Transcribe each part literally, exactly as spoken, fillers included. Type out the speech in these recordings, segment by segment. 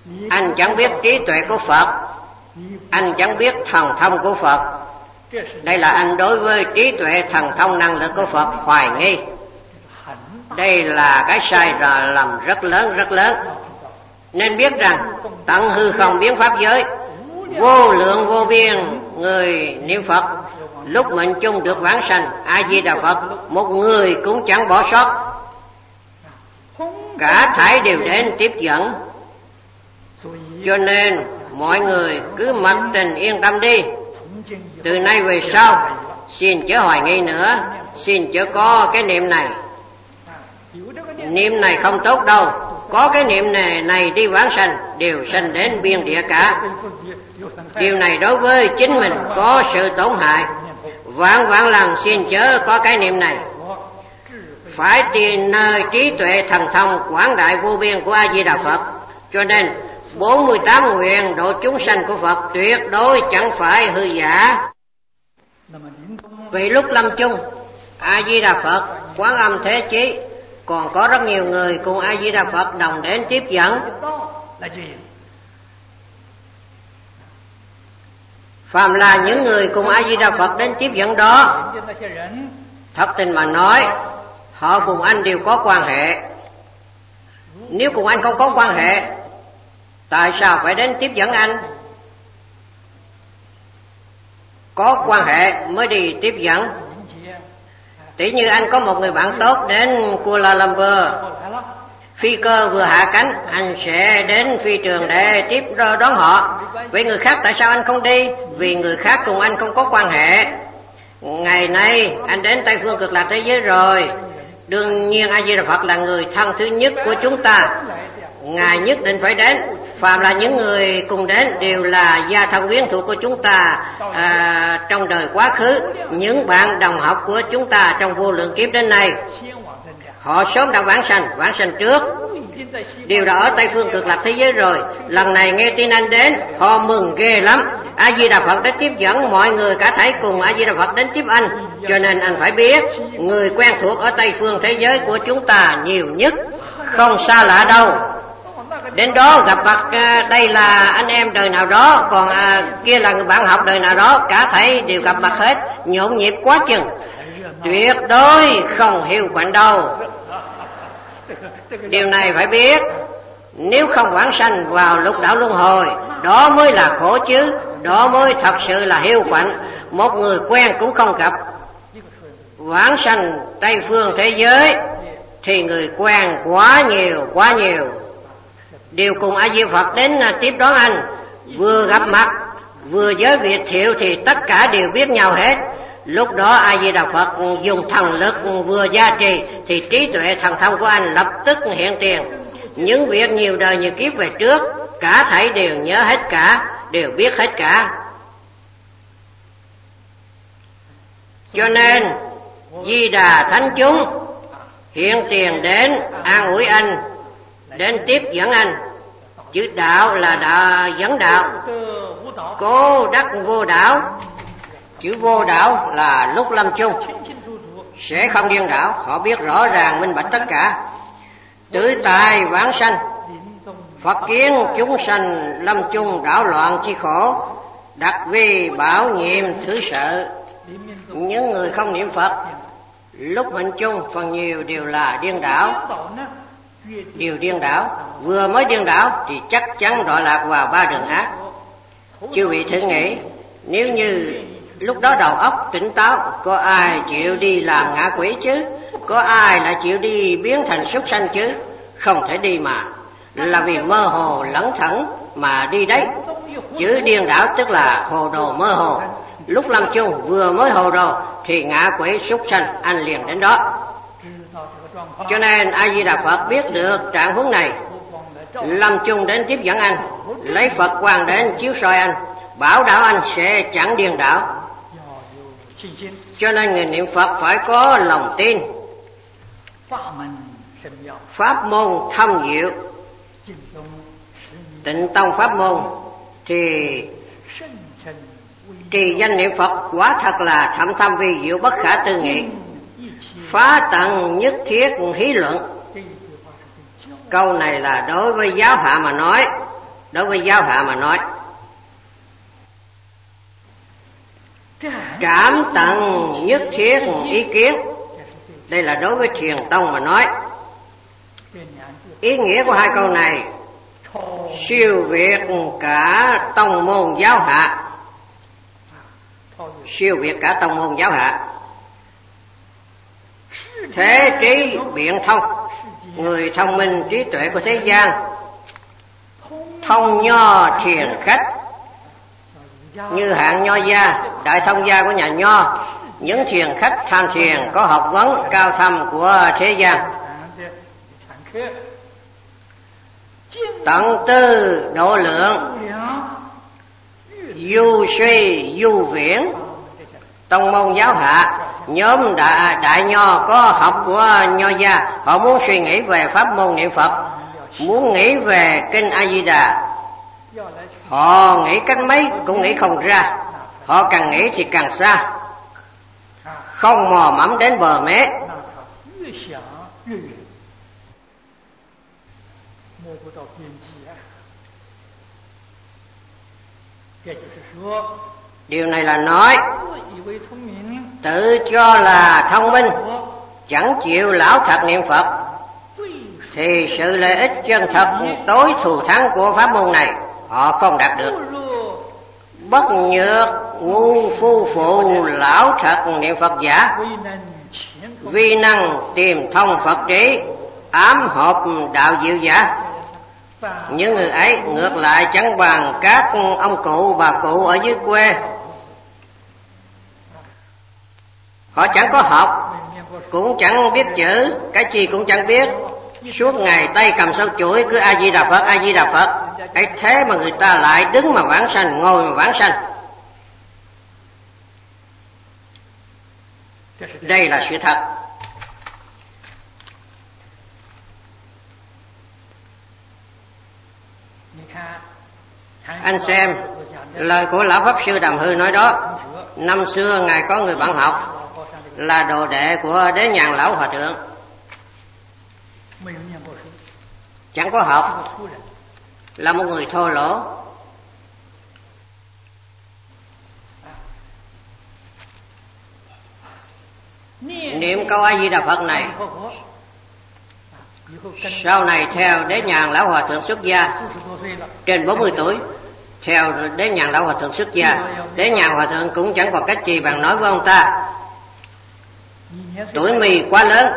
Anh chẳng biết trí tuệ của Phật, anh chẳng biết thần thông của Phật. Đây là anh đối với trí tuệ thần thông năng lực của Phật hoài nghi. Đây là cái sai lầm rất lớn rất lớn. Nên biết rằng tận hư không biến pháp giới, vô lượng vô biên người niệm Phật, lúc mệnh chung được vãng sanh. A Di Đà Phật một người cũng chẳng bỏ sót, cả thảy đều đến tiếp dẫn. Cho nên mọi người cứ mặc tình yên tâm đi. Từ nay về sau xin chớ hoài nghi nữa, xin chớ có cái niệm này. Niệm này không tốt đâu. Có cái niệm này, này đi vãng sanh, đều sanh đến biên địa cả. Điều này đối với chính mình có sự tổn hại. Vạn vạn lần xin chớ có cái niệm này. Phải tìm nơi trí tuệ thần thông quảng đại vô biên của A Di Đà Phật. Cho nên bốn mươi tám nguyện độ chúng sanh của Phật tuyệt đối chẳng phải hư giả. Vì lúc lâm chung, A Di Đà Phật, Quán Âm Thế Chí, còn có rất nhiều người cùng A Di Đà Phật đồng đến tiếp dẫn. Phàm là những người cùng A Di Đà Phật đến tiếp dẫn đó, thật tình mà nói, họ cùng anh đều có quan hệ. Nếu cùng anh không có quan hệ, tại sao phải đến tiếp dẫn anh? Có quan hệ mới đi tiếp dẫn. Tỷ như anh có một người bạn tốt đến Kuala Lumpur, phi cơ vừa hạ cánh, anh sẽ đến phi trường để tiếp đón họ. Vậy người khác tại sao anh không đi? Vì người khác cùng anh không có quan hệ. Ngày nay anh đến Tây Phương Cực Lạc thế giới rồi, đương nhiên A Di Đà Phật là người thân thứ nhất của chúng ta, Ngài nhất định phải đến. Phàm là những người cùng đến đều là gia thân quyến thuộc của chúng ta à, trong đời quá khứ, những bạn đồng học của chúng ta trong vô lượng kiếp đến nay. Họ sớm đã vãng sanh, vãng sanh trước, đều đã ở Tây Phương Cực Lạc thế giới rồi. Lần này nghe tin anh đến, họ mừng ghê lắm. A Di Đà Phật đã tiếp dẫn mọi người cả thảy cùng A Di Đà Phật đến tiếp anh. Cho nên anh phải biết, người quen thuộc ở Tây Phương thế giới của chúng ta nhiều nhất, không xa lạ đâu. Đến đó gặp mặt, đây là anh em đời nào đó, còn à, kia là người bạn học đời nào đó, cả thảy đều gặp mặt hết, nhộn nhịp quá chừng, tuyệt đối không hiu quạnh đâu. Điều này phải biết, nếu không vãng sanh vào lục đạo luân hồi, đó mới là khổ chứ, đó mới thật sự là hiu quạnh. Một người quen cũng không gặp. Vãng sanh Tây Phương thế giới thì người quen quá nhiều, quá nhiều, đều cùng A Di Phật đến tiếp đón anh. Vừa gặp mặt, vừa giới biệt thiệu thì tất cả đều biết nhau hết. Lúc đó A Di Đà Phật dùng thần lực vừa gia trì thì trí tuệ thần thông của anh lập tức hiện tiền. Những việc nhiều đời nhiều kiếp về trước, cả thảy đều nhớ hết cả, đều biết hết cả. Cho nên Di Đà Thánh chúng hiện tiền đến an ủi anh, đến tiếp dẫn anh. Chữ đạo là đạo dẫn đạo, cố đắc vô đảo. Chữ vô đảo là lúc lâm chung sẽ không điên đảo, họ biết rõ ràng minh bạch tất cả. Tử tài vãng sanh, Phật kiến chúng sanh lâm chung đảo loạn chi khổ, đặc vi bảo nhiệm thứ sợ. Những người không niệm Phật lúc mệnh chung phần nhiều đều là điên đảo. Điều điên đảo, vừa mới điên đảo thì chắc chắn đọa lạc vào ba đường ác. Chư vị thử nghĩ, nếu như lúc đó đầu óc tỉnh táo, có ai chịu đi làm ngạ quỷ chứ? Có ai lại chịu đi biến thành súc sanh chứ? Không thể đi mà, là vì mơ hồ lẩn thẩn mà đi đấy. Chữ điên đảo tức là hồ đồ mơ hồ. Lúc lâm chung vừa mới hồ đồ thì ngạ quỷ súc sanh anh liền đến đó. Cho nên A Di Đà Phật biết được trạng huống này, lâm chung đến tiếp dẫn anh, lấy Phật quang đến chiếu soi anh, bảo đảm anh sẽ chẳng điên đảo. Cho nên người niệm Phật phải có lòng tin. Pháp môn thâm diệu, Tịnh tông pháp môn thì trì danh niệm Phật quả thật là thâm thâm vi diệu bất khả tư nghị, phá tận nhất thiết hí luận. Câu này là đối với giáo hạ mà nói, đối với giáo hạ mà nói. Trảm tận nhất thiết ý kiến, đây là đối với Thiền tông mà nói. Ý nghĩa của hai câu này siêu việt cả tông môn giáo hạ, siêu việt cả tông môn giáo hạ. Thế trí biện thông, người thông minh trí tuệ của thế gian, thông nho thiền khách, như hạng nho gia, đại thông gia của nhà nho, những thiền khách tham thiền có học vấn cao thâm của thế gian. Tận tư độ lượng, du suy du viễn. Tông môn giáo hạ, nhóm đại, đại nho có học của nho gia, họ muốn suy nghĩ về pháp môn niệm Phật, muốn nghĩ về kinh A Di Đà, họ nghĩ cách mấy cũng nghĩ không ra, họ càng nghĩ thì càng xa, không mò mẫm đến bờ mé. Điều này là nói tự cho là thông minh, chẳng chịu lão thật niệm Phật, thì sự lợi ích chân thật tối thù thắng của pháp môn này họ không đạt được. Bất nhược ngu phu phụ lão thật niệm Phật giả, vi năng tìm thông Phật trí, ám hợp đạo diệu giả. Những người ấy ngược lại chẳng bằng các ông cụ bà cụ ở dưới quê. Họ chẳng có học, cũng chẳng biết chữ, cái gì cũng chẳng biết, suốt ngày tay cầm sâu chuỗi cứ A Di Đà Phật, A Di Đà Phật. Ấy thế mà người ta lại đứng mà vãng sanh, ngồi mà vãng sanh. Đây là sự thật. Anh xem lời của lão pháp sư Đàm Hư nói đó. Năm xưa ngài có người bạn học là đồ đệ của Đế Nhàn lão hòa thượng, chẳng có học, là một người thô lỗ. Niệm câu A Di Đà Phật này, sau này theo Đế Nhàn lão hòa thượng xuất gia, trên bốn mươi tuổi, theo Đế Nhàn lão hòa thượng xuất gia, Đế Nhàn hòa thượng cũng chẳng còn cách gì bằng nói với ông ta: tuổi mì quá lớn,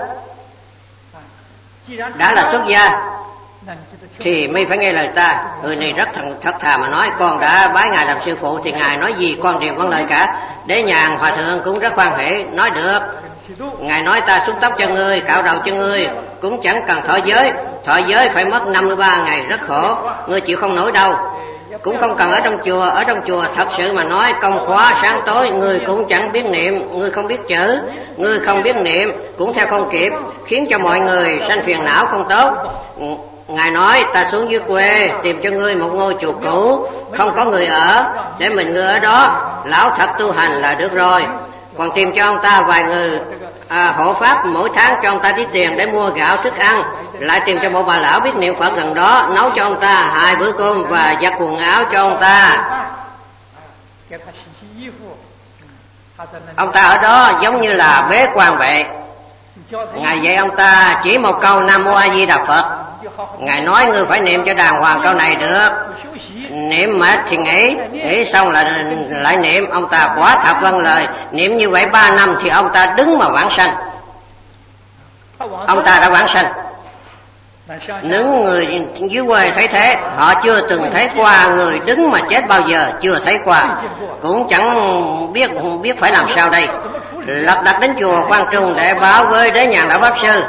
đã là xuất gia thì mi phải nghe lời ta. Người này rất thật, thật thà mà nói: con đã bái ngài làm sư phụ thì ngài nói gì con đều vâng lời cả. Đế Nhàn hòa thượng cũng rất khoan hỷ, nói được. Ngài nói ta xúc tóc cho ngươi, cạo đầu cho ngươi, cũng chẳng cần thọ giới. Thọ giới phải mất năm mươi ba ngày, rất khổ, ngươi chịu không nổi đâu. Cũng không cần ở trong chùa, ở trong chùa thật sự mà nói công khóa sáng tối, ngươi cũng chẳng biết niệm, ngươi không biết chữ, ngươi không biết niệm cũng theo không kịp, khiến cho mọi người sanh phiền não không tốt. Ngài nói ta xuống dưới quê tìm cho ngươi một ngôi chùa cũ, không có người ở, để mình ngươi ở đó lão thật tu hành là được rồi. Còn tìm cho ông ta vài người à, hộ pháp, mỗi tháng cho ông ta tí tiền để mua gạo thức ăn. Lại tìm cho một bà lão biết niệm Phật gần đó, nấu cho ông ta hai bữa cơm và giặt quần áo cho ông ta. Ông ta ở đó giống như là bế quan vậy. Ngài dạy ông ta chỉ một câu Nam Mô A Di Đà Phật. Ngài nói ngươi phải niệm cho đàng hoàng câu này được. Niệm mệt thì nghỉ, nghỉ xong là lại niệm. Ông ta quả thật vâng lời. Niệm như vậy ba năm thì ông ta đứng mà vãng sanh. Ông ta đã vãng sanh. Những người dưới quê thấy thế, họ chưa từng thấy qua người đứng mà chết bao giờ, chưa thấy qua, cũng chẳng biết biết phải làm sao đây. Lật đật đến chùa Quang Trung để báo với Đế Nhàn lão pháp sư.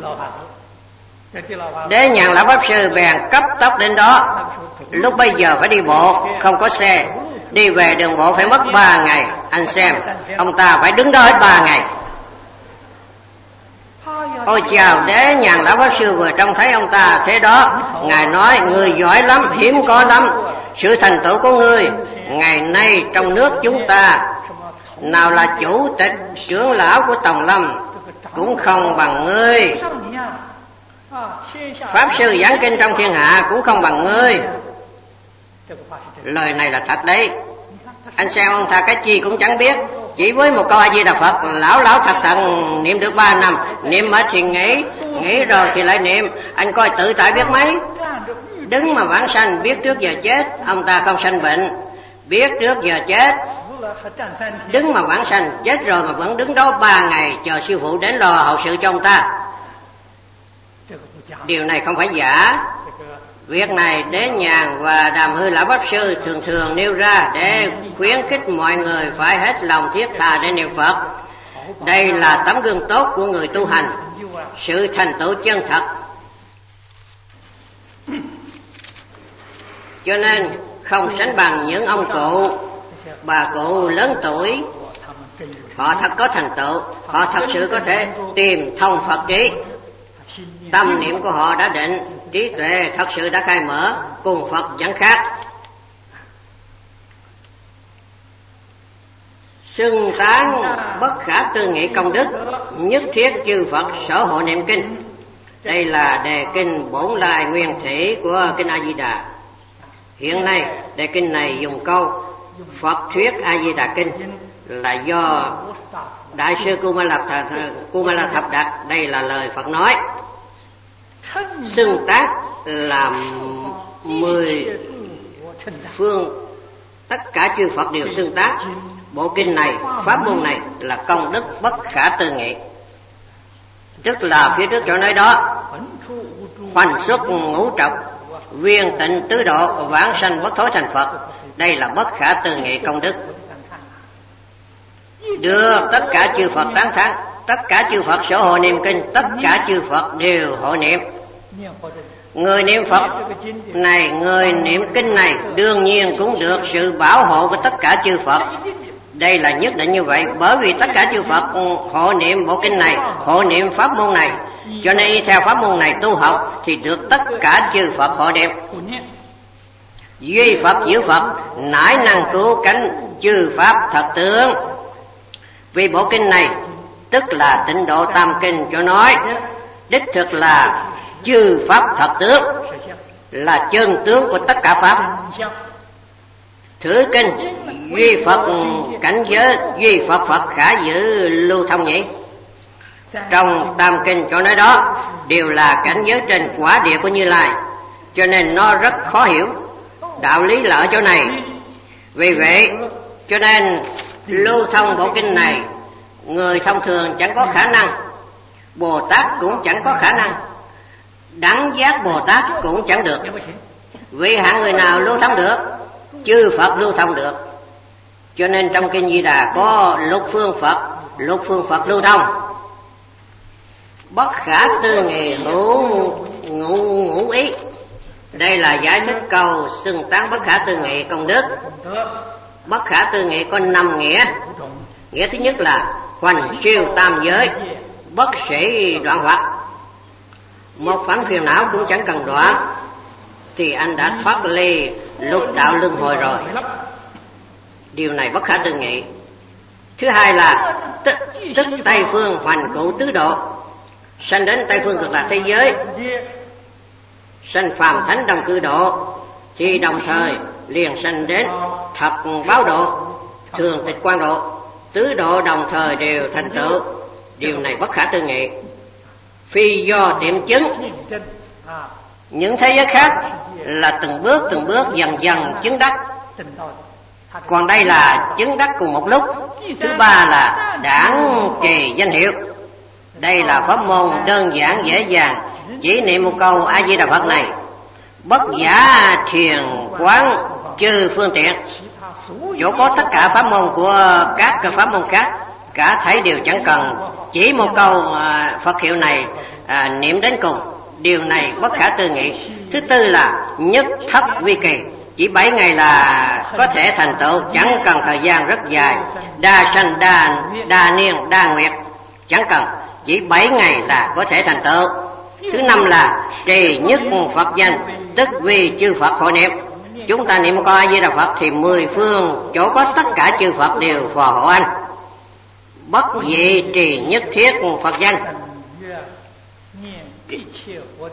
Đế Nhàn lão pháp sư bèn cấp tốc đến đó. Lúc bây giờ phải đi bộ, không có xe, đi về đường bộ phải mất ba ngày. Anh xem, ông ta phải đứng đó hết ba ngày. Ôi chào, Đế Nhàn lão pháp sư vừa trông thấy ông ta thế đó, ngài nói: người giỏi lắm, hiếm có lắm. Sự thành tựu của ngươi ngày nay trong nước chúng ta, nào là chủ tịch trưởng lão của Tòng Lâm cũng không bằng ngươi. Pháp sư giảng kinh trong thiên hạ cũng không bằng ngươi. Lời này là thật đấy. Anh xem ông ta cái chi cũng chẳng biết, chỉ với một câu A Di Đà Phật lão lão thật thần niệm được ba năm, niệm mệt thì nghỉ, nghỉ rồi thì lại niệm. Anh coi tự tại biết mấy. Đứng mà vãng sanh, biết trước giờ chết. Ông ta không sanh bệnh, biết trước giờ chết. Đứng mà vãng sanh, chết rồi mà vẫn đứng đó ba ngày chờ sư phụ đến lo hậu sự cho ông ta. Điều này không phải giả. Việc này Đế Nhàn và Đàm Hư Lão Pháp Sư thường thường nêu ra để khuyến khích mọi người phải hết lòng thiết tha để niệm Phật. Đây là tấm gương tốt của người tu hành, sự thành tựu chân thật. Cho nên không sánh bằng những ông cụ, bà cụ lớn tuổi. Họ thật có thành tựu, họ thật sự có thể tìm thông Phật trí. Tâm niệm của họ đã định, trí tuệ thật sự đã khai mở, cùng Phật chẳng khác. Xưng tán bất khả tư nghị công đức, nhất thiết chư Phật sở hộ niệm kinh. Đây là đề kinh Bổn Lai Nguyên Thủy của kinh A Di Đà. Hiện nay đề kinh này dùng câu Phật thuyết A Di Đà kinh là do Đại sư Kumala Kumala Thập Đạt. Đây là lời Phật nói. Xưng tác là mười phương, tất cả chư Phật đều xưng tác. Bộ kinh này, pháp môn này là công đức bất khả tư nghị. Tức là phía trước chỗ nói đó, hoành xuất ngũ trọc, viên tịnh tứ độ, vãng sanh bất thối thành Phật. Đây là bất khả tư nghị công đức, đưa tất cả chư Phật tán thán. Tất cả chư Phật sở hộ niệm kinh, tất cả chư Phật đều hộ niệm. Người niệm Phật này, người niệm kinh này đương nhiên cũng được sự bảo hộ của tất cả chư Phật. Đây là nhất định như vậy, bởi vì tất cả chư Phật hộ niệm bộ kinh này, hộ niệm pháp môn này, cho nên y theo pháp môn này tu học thì được tất cả chư Phật hộ niệm. Duy Phật diệu Phật, nãi năng cứu cánh chư pháp thật tướng. Vì bộ kinh này tức là Tịnh Độ Tam Kinh cho nói, đích thực là chư pháp thật tướng, là chân tướng của tất cả pháp. Thử kinh duy Phật cảnh giới, duy Phật Phật khả giữ lưu thông nhỉ. Trong Tam Kinh cho nói đó đều là cảnh giới trên quả địa của Như Lai, cho nên nó rất khó hiểu. Đạo lý là ở chỗ này. Vì vậy cho nên lưu thông bộ kinh này người thông thường chẳng có khả năng, Bồ Tát cũng chẳng có khả năng, đẳng giác Bồ Tát cũng chẳng được. Vì hạng người nào lưu thông được? Chư Phật lưu thông được. Cho nên trong kinh Di Đà có lục phương Phật, lục phương Phật lưu thông. Bất khả tư nghị hữu ngũ ngũ ý. Đây là giải thích câu xưng tán bất khả tư nghị công đức. Bất khả tư nghị có năm nghĩa. Nghĩa thứ nhất là hoành siêu tam giới, bất sĩ đoạn hoặc. Một phản phiền não cũng chẳng cần đoạn thì anh đã thoát ly lục đạo luân hồi rồi. Điều này bất khả tư nghị. Thứ hai là tức, tức Tây phương hoành cụ tứ độ, sanh đến Tây phương cực lạc thế giới, sanh phàm thánh đồng cư độ, thì đồng thời liền sanh đến thật báo độ, thường tịch quan độ. Tứ độ đồng thời đều thành tựu. Điều này bất khả tư nghị, phi do tiệm chứng. Những thế giới khác là từng bước từng bước dần dần chứng đắc, còn đây là chứng đắc cùng một lúc. Thứ ba là đản trì danh hiệu. Đây là pháp môn đơn giản dễ dàng, chỉ niệm một câu A Di Đà Phật này, bất giả thiền quán chư phương tiện. Chỗ có tất cả pháp môn của các pháp môn khác, cả thảy đều chẳng cần, chỉ một câu à, Phật hiệu này à, niệm đến cùng. Điều này bất khả tư nghị. Thứ tư là nhất thất vi kỳ. Chỉ bảy ngày là có thể thành tựu, chẳng cần thời gian rất dài. Đa sanh đa, đa niên đa nguyệt, chẳng cần, chỉ bảy ngày là có thể thành tựu. Thứ năm là trì nhất Phật danh, tức vì chư Phật hộ niệm. Chúng ta niệm câu A Di Đà Phật thì mười phương chỗ có tất cả chư Phật đều phò hộ anh. Bất dị trì nhất thiết Phật danh.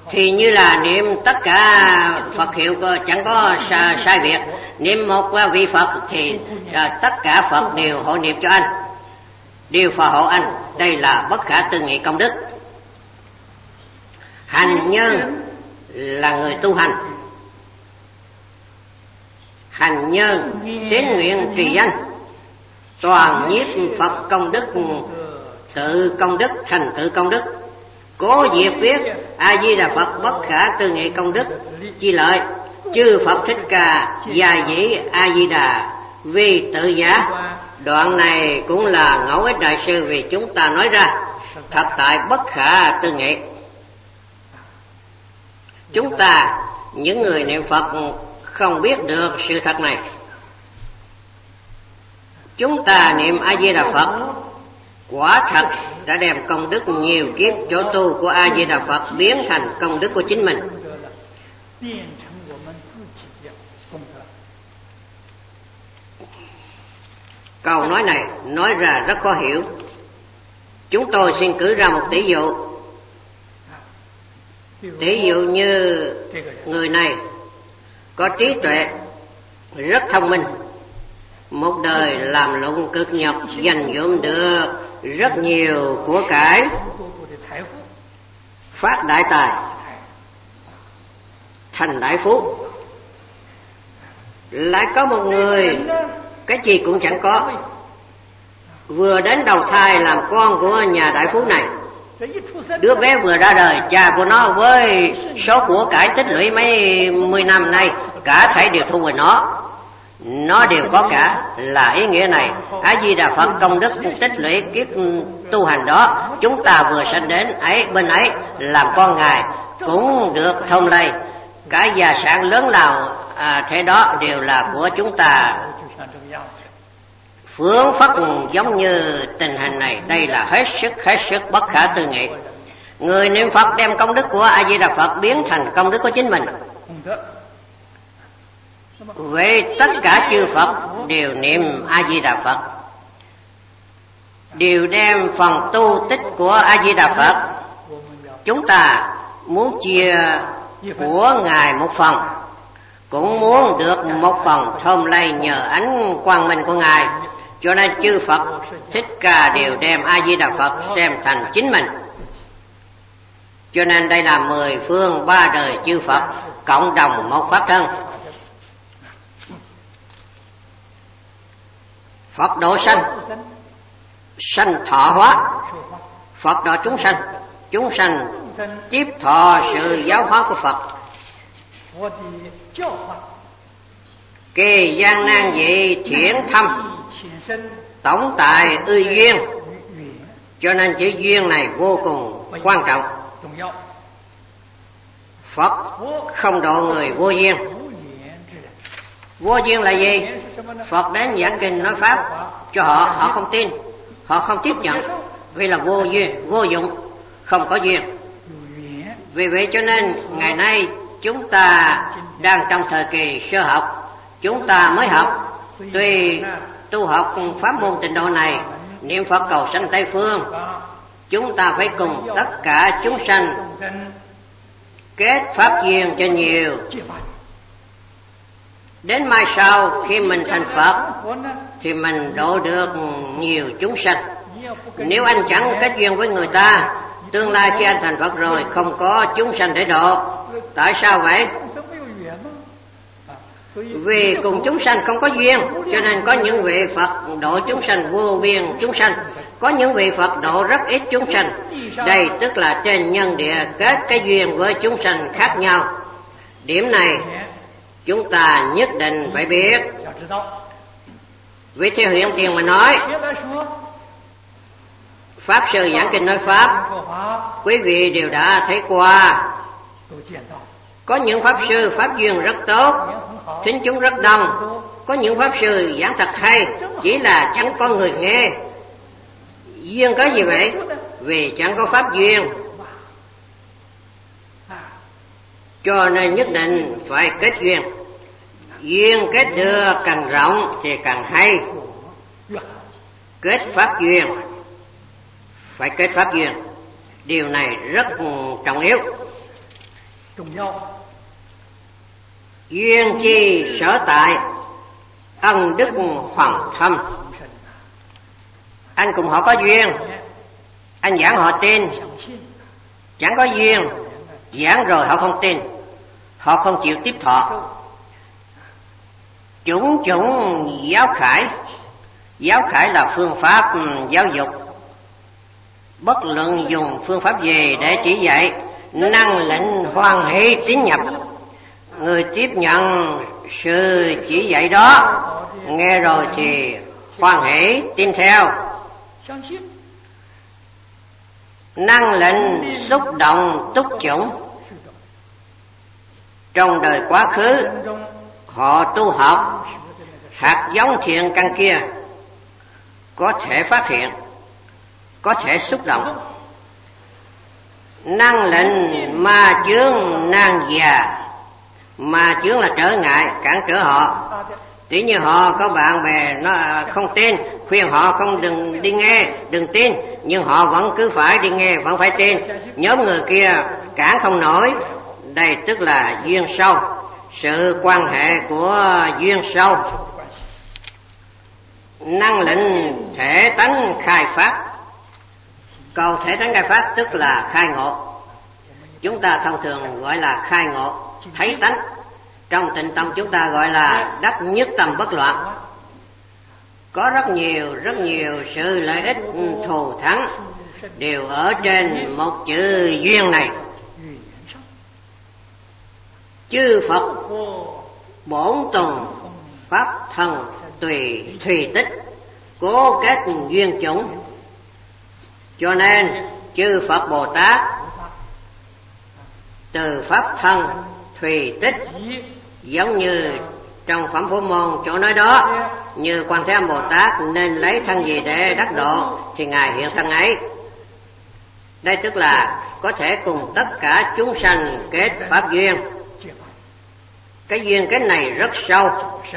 thì như là niệm tất cả Phật hiệu chẳng có sai, sai biệt. Niệm một vị Phật thì à, tất cả Phật đều hộ niệm cho anh, đều phò hộ anh. Đây là bất khả tư nghị công đức. Hành nhân là người tu hành. Hành nhân tín nguyện trì danh, toàn nhiếp Phật công đức, tự công đức thành tự công đức. Cố diệt viết A Di Đà Phật bất khả tư nghị công đức chi lợi. Chư Phật Thích Ca gia dĩ A Di Đà vì tự giả. Đoạn này cũng là Ngẫu Ích Đại Sư vì chúng ta nói ra, thật tại bất khả tư nghị. Chúng ta những người niệm Phật không biết được sự thật này. Chúng ta niệm A Di Đà Phật quả thật đã đem công đức nhiều kiếp chỗ tu của A Di Đà Phật biến thành công đức của chính mình. Câu nói này nói ra rất khó hiểu. Chúng tôi xin cử ra một tỷ dụ. Tỷ dụ như người này có trí tuệ, rất thông minh, một đời làm lụng cực nhọc, dành dụm được rất nhiều của cải, phát đại tài, thành đại phú. Lại có một người cái gì cũng chẳng có, vừa đến đầu thai làm con của nhà đại phú này. Đứa bé vừa ra đời, cha của nó với số của cải tích lũy mấy mươi năm nay cả thảy đều thu về nó. Nó đều có cả, là ý nghĩa này. A Di Đà Phật công đức tích lũy kiếp tu hành đó, chúng ta vừa sanh đến ấy bên ấy làm con Ngài cũng được thông lây. Cả gia sản lớn nào à, thế đó đều là của chúng ta. Phướng phất giống như tình hình này, đây là hết sức hết sức bất khả tư nghị. Người niệm Phật đem công đức của A Di Đà Phật biến thành công đức của chính mình. Vậy tất cả chư Phật đều niệm A Di Đà Phật, đều đem phần tu tích của A Di Đà Phật. Chúng ta muốn chia của Ngài một phần, cũng muốn được một phần thơm lây nhờ ánh quang minh của Ngài. Cho nên chư Phật Thích Ca đều đem A Di Đà Phật xem thành chính mình. Cho nên đây là mười phương ba đời chư Phật cộng đồng một pháp thân. Phật độ sanh, sanh thọ hóa. Phật độ chúng sanh, chúng sanh tiếp thọ sự giáo hóa của Phật. Kỳ gian nan dị thiển thâm, tổng tại ư duyên. Cho nên chữ duyên này vô cùng quan trọng. Phật không độ người vô duyên. Vô duyên là gì? Phật đến giảng kinh nói pháp cho họ, họ không tin, họ không tiếp nhận, vì là vô duyên, vô dụng, không có duyên. Vì vậy cho nên ngày nay chúng ta đang trong thời kỳ sơ học, chúng ta mới học. Tuy tu học pháp môn trình độ này, niệm Phật cầu sanh Tây Phương, chúng ta phải cùng tất cả chúng sanh kết pháp duyên cho nhiều. Đến mai sau khi mình thành Phật thì mình độ được nhiều chúng sanh. Nếu anh chẳng kết duyên với người ta, tương lai khi anh thành Phật rồi không có chúng sanh để độ. Tại sao vậy? Vì cùng chúng sanh không có duyên, cho nên có những vị Phật độ chúng sanh vô biên chúng sanh, có những vị Phật độ rất ít chúng sanh. Đây tức là trên nhân địa kết cái duyên với chúng sanh khác nhau. Điểm này chúng ta nhất định phải biết. Vì theo hiện tiền mà nói, Pháp Sư giảng kinh nói Pháp, quý vị đều đã thấy qua. Có những Pháp Sư Pháp duyên rất tốt, thính chúng rất đông. Có những Pháp Sư giảng thật hay, chỉ là chẳng có người nghe. Duyên có gì vậy? Vì chẳng có Pháp duyên. Cho nên nhất định phải kết duyên. Duyên kết được càng rộng thì càng hay. Kết pháp duyên, phải kết pháp duyên. Điều này rất trọng yếu. Duyên chi sở tại, ân đức hoàng thâm. Anh cùng họ có duyên, anh giảng họ tin. Chẳng có duyên, giảng rồi họ không tin, họ không chịu tiếp thọ. Chủng chủng giáo khải. Giáo khải là phương pháp giáo dục. Bất luận dùng phương pháp gì để chỉ dạy, năng lệnh hoan hỷ tín nhập. Người tiếp nhận sự chỉ dạy đó, nghe rồi thì hoan hỷ tin theo. Năng lệnh xúc động túc chủng. Trong đời quá khứ, họ tu học, hạt giống thiện căn kia có thể phát hiện, có thể xúc động. Năng lệnh ma chướng nan già. Ma chướng là trở ngại, cản trở họ. Tuy như họ có bạn bè nó không tin, khuyên họ không đừng đi nghe, đừng tin, nhưng họ vẫn cứ phải đi nghe, vẫn phải tin. Nhóm người kia cản không nổi. Đây tức là duyên sâu, sự quan hệ của duyên sâu. Năng lệnh thể tánh khai phát. Câu thể tánh khai phát tức là khai ngộ. Chúng ta thông thường gọi là khai ngộ, thấy tánh. Trong Tịnh Tông chúng ta gọi là đắc nhất tâm bất loạn. Có rất nhiều, rất nhiều sự lợi ích thù thắng đều ở trên một chữ duyên này. Chư Phật bổn tùng pháp thân tùy thùy tích, cố kết duyên chủng. Cho nên chư Phật Bồ Tát từ pháp thân thùy tích, giống như trong Phẩm Phổ Môn chỗ nói đó, như Quan Thế Âm Bồ Tát nên lấy thân gì để đắc độ thì Ngài hiện thân ấy. Đây tức là có thể cùng tất cả chúng sanh kết pháp duyên. Cái duyên cái này rất sâu,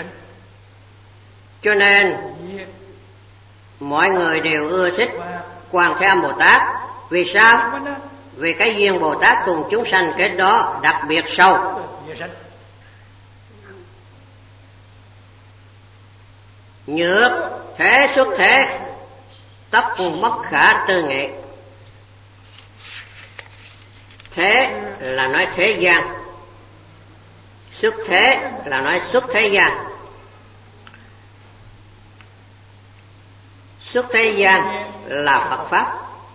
cho nên mọi người đều ưa thích Quan Thế Âm Bồ Tát. Vì sao? Vì cái duyên Bồ Tát cùng chúng sanh kết đó đặc biệt sâu. Nhược thế xuất thế, tất bất khả tư nghị. Thế là nói thế gian, xuất thế là nói xuất thế gian. Xuất thế gian là Phật Pháp.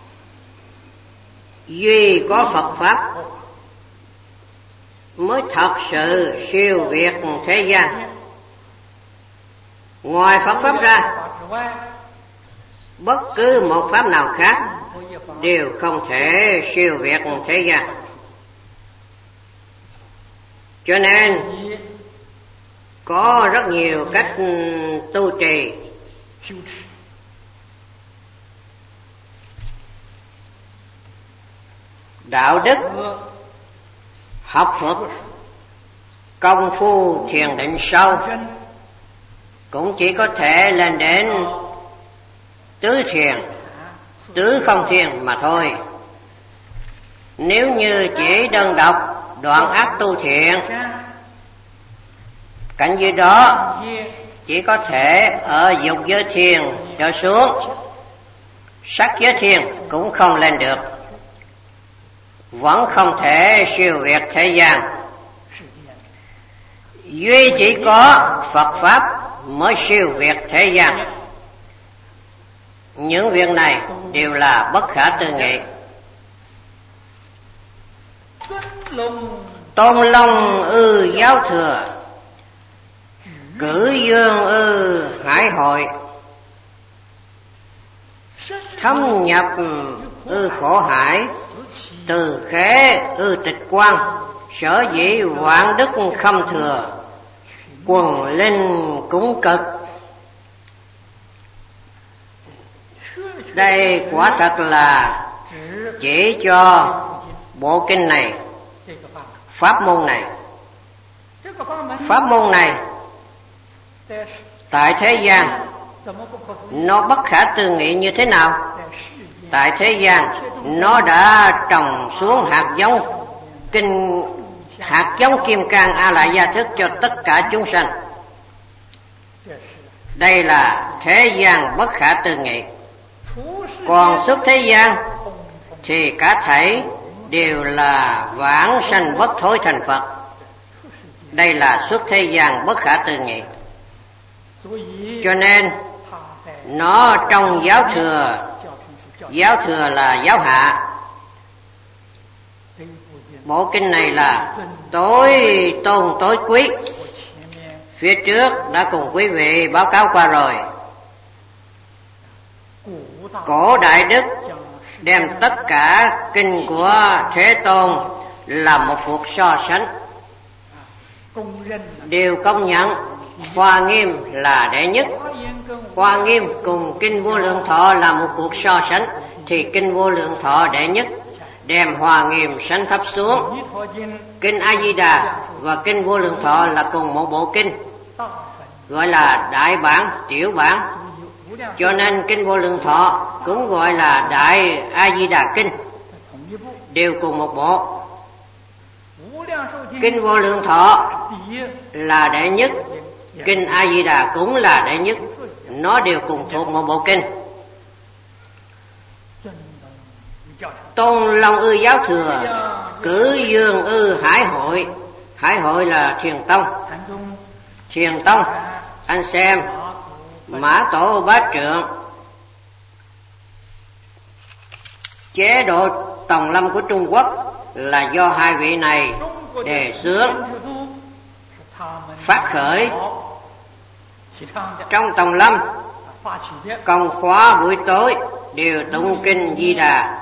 Duy có Phật Pháp mới thật sự siêu việt thế gian. Ngoài Phật Pháp ra, bất cứ một Pháp nào khác đều không thể siêu việt thế gian. Cho nên có rất nhiều cách tu trì. Đạo đức, học thuật, công phu thiền định sâu cũng chỉ có thể lên đến tứ thiền, tứ không thiền mà thôi. Nếu như chỉ đơn độc đoạn ác tu thiện, cảnh giới đó chỉ có thể ở dục giới thiền trở xuống, sắc giới thiền cũng không lên được, vẫn không thể siêu việt thế gian. Duy chỉ có Phật Pháp mới siêu việt thế gian. Những việc này đều là bất khả tư nghị. Tôn Long ư giáo thừa, Cử Dương ư hải hội, thâm nhập ư khổ hải, từ khế ư tịch quan. Sở dĩ vạn đức không thừa, quần linh cũng cực. Đây quả thật là chỉ cho bộ kinh này, pháp môn này. Pháp môn này tại thế gian nó bất khả tư nghị như thế nào? Tại thế gian nó đã trồng xuống hạt giống kinh hạt giống kim cang A Lại Gia Thức cho tất cả chúng sanh. Đây là thế gian bất khả tư nghị. Còn xuất thế gian thì cả thảy đều là vãng sanh bất thối thành Phật. Đây là xuất thế gian bất khả tư nghị. Cho nên nó trong giáo thừa, giáo thừa là giáo hạ. Bộ kinh này là tối tôn tối quý. Phía trước đã cùng quý vị báo cáo qua rồi. Cổ Đại Đức đem tất cả kinh của Thế Tôn là một cuộc so sánh, đều công nhận Hoa Nghiêm là đệ nhất. Hoa Nghiêm cùng kinh Vô Lượng Thọ là một cuộc so sánh, thì kinh Vô Lượng Thọ đệ nhất, đem Hoa Nghiêm sánh thấp xuống. Kinh A Di Đà và kinh Vô Lượng Thọ là cùng một bộ kinh, gọi là đại bản, tiểu bản. Cho nên kinh Vô Lượng Thọ cũng gọi là Đại A Di Đà Kinh, đều cùng một bộ. Kinh Vô Lượng Thọ là đệ nhất, kinh A Di Đà cũng là đệ nhất, nó đều cùng thuộc một bộ kinh. Tôn Long Ư Giáo Thừa cử Dương Ư Hải Hội. Hải Hội là Thiền Tông. Thiền Tông, anh xem Mã Tổ Bá Trượng, chế độ Tòng Lâm của Trung Quốc là do hai vị này đề xướng phát khởi. Trong Tòng Lâm công khóa buổi tối đều tụng kinh Di Đà,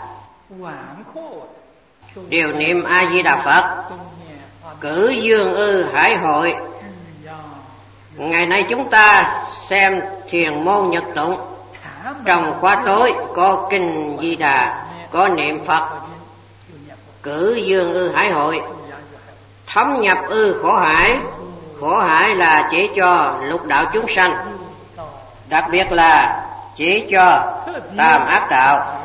đều niệm A Di Đà Phật. Cử Dương Ư Hải Hội. Ngày nay chúng ta xem Thiền Môn Nhật Tụng, trong khóa tối có kinh Di Đà, có niệm Phật. Cử Dương Ư Hải Hội. Thấm nhập ư khổ hải. Khổ hải là chỉ cho lục đạo chúng sanh, đặc biệt là chỉ cho tam ác đạo.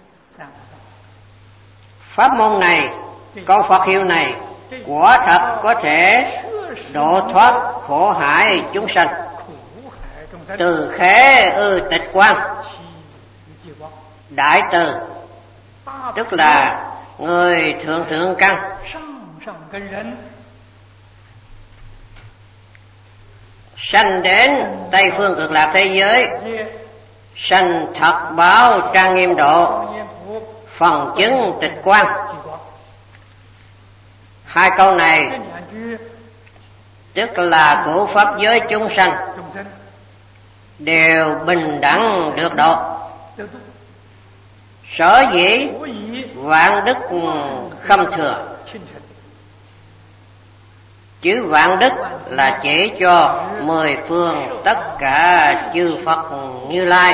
Pháp môn này, câu Phật hiệu này quả thật có thể độ thoát khổ hải chúng sanh. Từ khế ư tịch quan. Đại từ tức là người thượng thượng căn, sanh đến Tây Phương Cực Lạc thế giới, sanh thật báo trang nghiêm độ, phần chứng tịch quan. Hai câu này tức là của pháp giới chúng sanh đều bình đẳng được độ. Sở dĩ vạn đức khâm thừa. Chữ vạn đức là chỉ cho mười phương tất cả chư Phật Như Lai.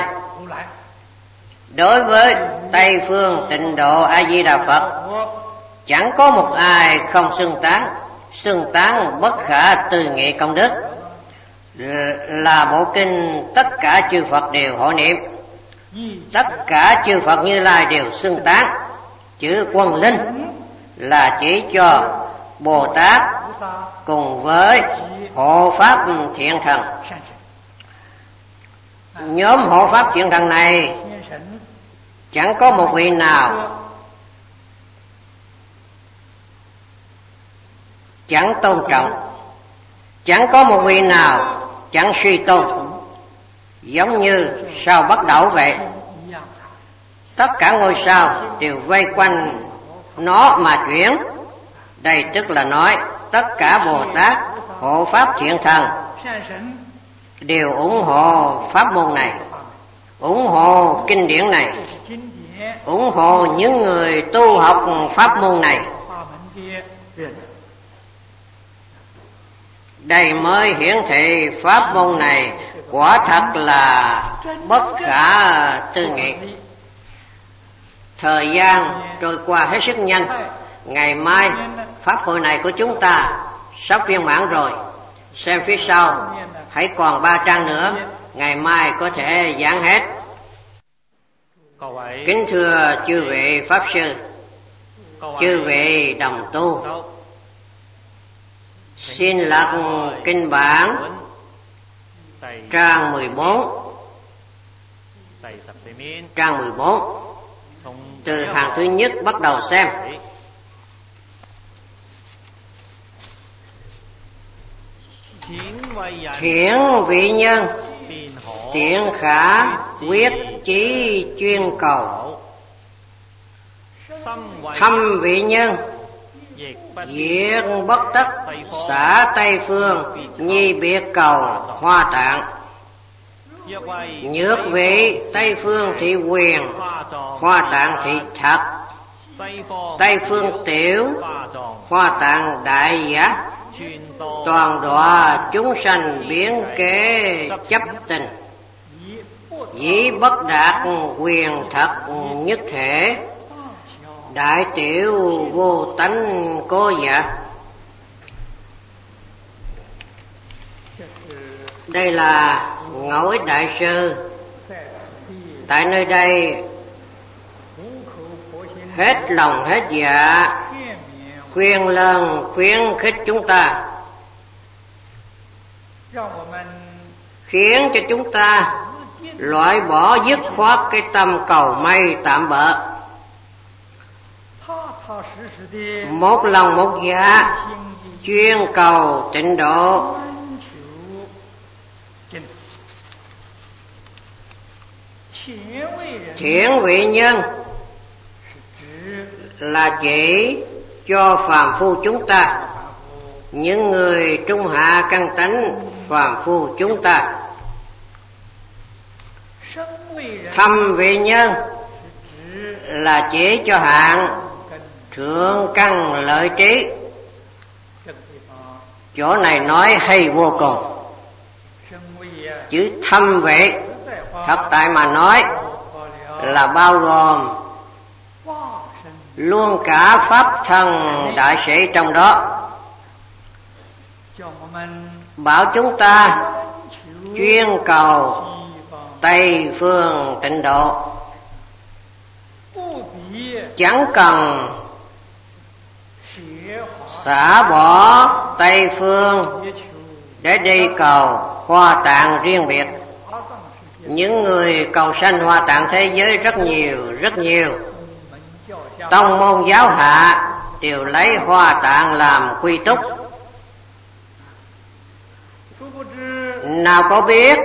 Đối với Tây Phương Tịnh Độ A Di Đà Phật, chẳng có một ai không xưng tán. Xưng tán bất khả tư nghị công đức, là bộ kinh tất cả chư Phật đều hộ niệm. Tất cả chư Phật Như Lai đều xưng tán. Chữ Quân Linh là chỉ cho Bồ Tát cùng với hộ pháp thiện thần. Nhóm hộ pháp thiện thần này chẳng có một vị nào chẳng tôn trọng, chẳng có một vị nào chẳng suy tôn, giống như sao Bắc Đẩu vậy. Tất cả ngôi sao đều vây quanh nó mà chuyển. Đây tức là nói tất cả Bồ Tát, hộ pháp thiện thần đều ủng hộ pháp môn này, ủng hộ kinh điển này, ủng hộ những người tu học pháp môn này. Đây mới hiển thị pháp môn này quả thật là bất khả tư nghị. Thời gian trôi qua hết sức nhanh. Ngày mai pháp hội này của chúng ta sắp viên mãn rồi. Xem phía sau, hãy còn ba trang nữa, ngày mai có thể giảng hết. Kính thưa chư vị pháp sư, chư vị đồng tu, Xin lật kinh bản trang mười bốn, trang mười bốn, từ hàng thứ nhất bắt đầu xem. Thiển vị nhân, thiện khả quyết chí chuyên cầu. Thâm vị nhân, diệt bất tất xả Tây phương, nhi biệt cầu Hoa Tạng. Nhược vị Tây phương thị quyền, Hoa Tạng thị thật. Tây phương tiểu, Hoa Tạng đại giác. Toàn đọa chúng sanh biến kế chấp tình, dĩ bất đạt quyền thật nhất thể. Đại tiểu vô tánh cố giả. Đây là Ngẫu Ích Đại Sư. Tại nơi đây hết lòng hết dạ khuyên lơn khuyến khích chúng ta, khiến cho chúng ta loại bỏ dứt khoát cái tâm cầu may tạm bợ, một lòng một dạ chuyên cầu tịnh độ. Thiển vị nhân là chỉ cho phàm phu chúng ta, những người trung hạ căn tánh phàm phu chúng ta. Thâm vị nhân là chỉ cho hạng thượng căn lợi trí. Chỗ này nói hay vô cùng. Chữ thâm vị thật tại mà nói là bao gồm luôn cả pháp thân đại sĩ trong đó. Bảo chúng ta chuyên cầu Tây phương tịnh độ, chẳng cần xả bỏ Tây phương để đi cầu Hoa Tạng riêng biệt. Những người cầu sanh Hoa Tạng thế giới rất nhiều, rất nhiều. Tông môn giáo hạ đều lấy Hoa Tạng làm quy túc. Nào có biết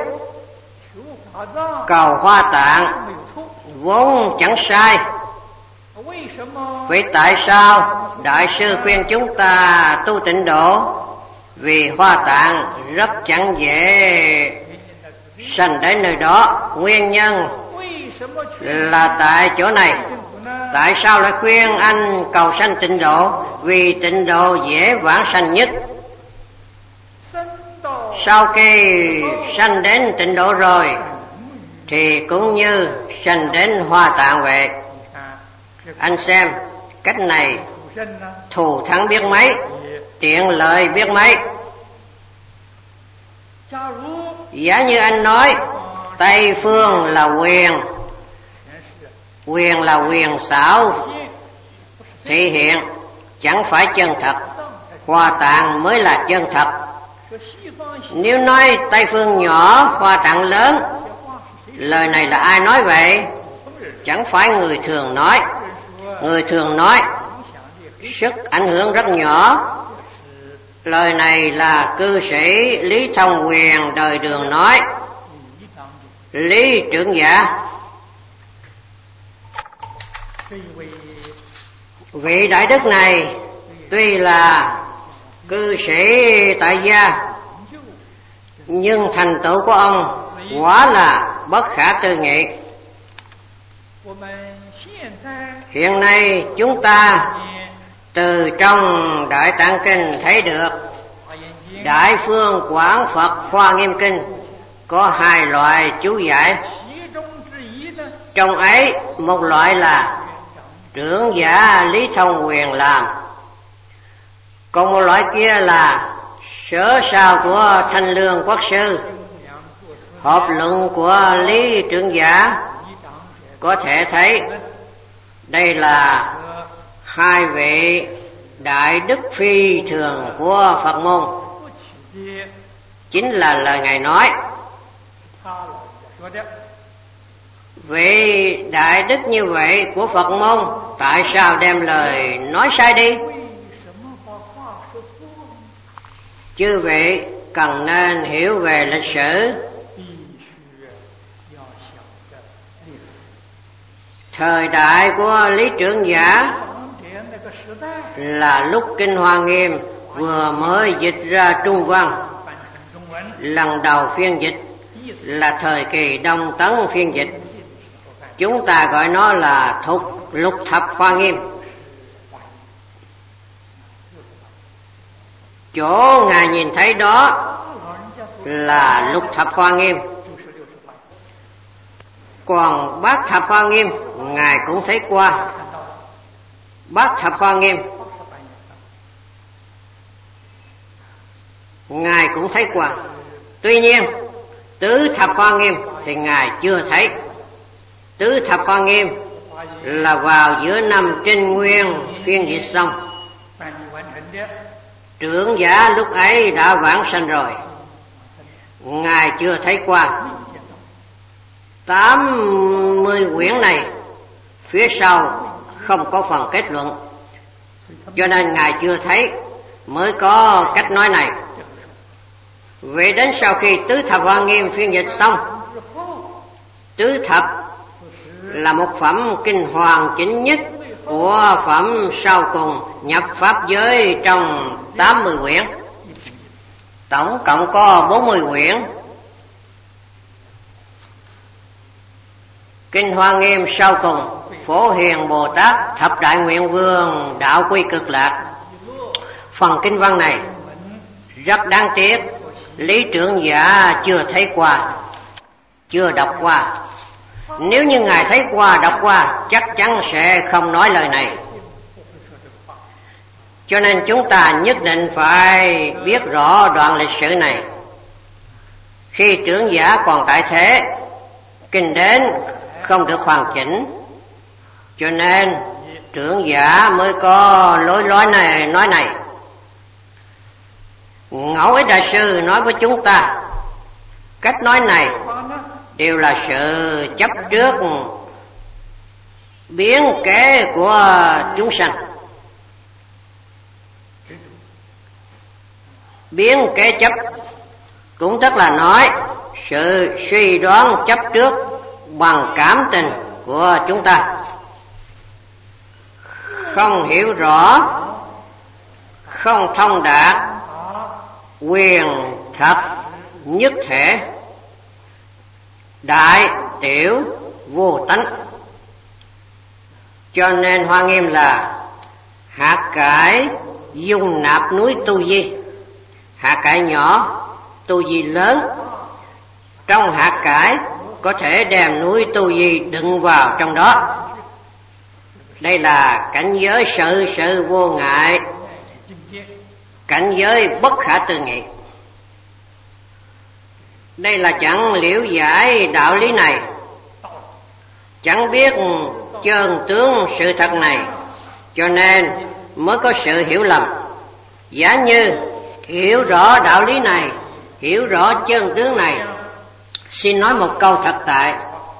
cầu Hoa Tạng vốn chẳng sai. Vậy tại sao Đại sư khuyên chúng ta tu tịnh độ? Vì Hoa Tạng rất chẳng dễ sanh đến nơi đó. Nguyên nhân là tại chỗ này. Tại sao lại khuyên anh cầu sanh tịnh độ? Vì tịnh độ dễ vãng sanh nhất. Sau khi sanh đến tịnh độ rồi thì cũng như sanh đến Hoa Tạng vậy. Anh xem cách này thù thắng biết mấy, tiện lợi biết mấy. Giả như anh nói Tây phương là quyền, quyền là quyền xảo thể hiện, chẳng phải chân thật. Hoa Tạng mới là chân thật. Nếu nói Tây phương nhỏ, Hoa Tạng lớn, lời này là ai nói vậy? Chẳng phải người thường nói. Người thường nói sức ảnh hưởng rất nhỏ. Lời này là cư sĩ Lý Thông Quyền đời Đường nói. Lý trưởng giả, vị đại đức này tuy là cư sĩ tại gia, nhưng thành tựu của ông quả là bất khả tư nghị. Hiện nay chúng ta từ trong Đại Tạng Kinh thấy được Đại Phương Quảng Phật Hoa Nghiêm Kinh có hai loại chú giải. Trong ấy một loại là trưởng giả Lý Thông Quyền làm, còn một loại kia là sở sao của Thanh Lương Quốc sư, hợp luận của Lý trưởng giả. Có thể thấy đây là hai vị đại đức phi thường của Phật môn chính là lời Ngài nói. Vị đại đức như vậy của Phật môn, tại sao đem lời nói sai đi? Chư vị cần nên hiểu về lịch sử. Thời đại của Lý Trưởng Giả là lúc Kinh Hoa Nghiêm vừa mới dịch ra Trung Văn, lần đầu phiên dịch là thời kỳ Đông Tấn phiên dịch. Chúng ta gọi nó là thục lục thập Hoa Nghiêm. Chỗ Ngài nhìn thấy đó là lục thập Hoa Nghiêm. Còn bát thập Hoa Nghiêm Ngài cũng thấy qua. Bát thập Hoa Nghiêm Ngài cũng thấy qua. Tuy nhiên tứ thập Hoa Nghiêm thì Ngài chưa thấy. Tứ thập Hoa Nghiêm là vào giữa năm Trinh Nguyên phiên dịch xong. Trưởng giả lúc ấy đã vãng sanh rồi, Ngài chưa thấy qua. Tám mươi quyển này phía sau không có phần kết luận, cho nên Ngài chưa thấy, mới có cách nói này. Vậy đến sau khi tứ thập Hoa Nghiêm phiên dịch xong, tứ thập là một phẩm kinh hoàn chỉnh nhất của phẩm sau cùng nhập pháp giới trong tám mươi quyển. Tổng cộng có bốn mươi quyển. Kinh Hoa Nghiêm sau cùng Phổ Hiền Bồ Tát Thập Đại Nguyện Vương Đạo Quy Cực Lạc. Phần kinh văn này rất đáng tiếc, Lý Trưởng Giả chưa thấy qua, chưa đọc qua. Nếu như Ngài thấy qua, đọc qua, chắc chắn sẽ không nói lời này. Cho nên chúng ta nhất định phải biết rõ đoạn lịch sử này. Khi Trưởng Giả còn tại thế, kinh đến không được hoàn chỉnh, cho nên Trưởng Giả mới có lối nói này, nói này. Ngẫu Ích Đại Sư nói với chúng ta, cách nói này đều là sự chấp trước biến kế của chúng sanh. Biến kế chấp cũng tức là nói sự suy đoán chấp trước bằng cảm tình của chúng ta, không hiểu rõ, không thông đạt quyền thật nhất thể, đại tiểu vô tánh. Cho nên Hoa Nghiêm là hạt cải dung nạp núi tu di. Hạt cải nhỏ, tu di lớn. Trong hạt cải có thể đem núi tu di đựng vào trong đó. Đây là cảnh giới sự sự vô ngại, cảnh giới bất khả tư nghị. Đây là chẳng liễu giải đạo lý này, chẳng biết chân tướng sự thật này, cho nên mới có sự hiểu lầm. Giả như hiểu rõ đạo lý này, hiểu rõ chân tướng này, xin nói một câu thật tại.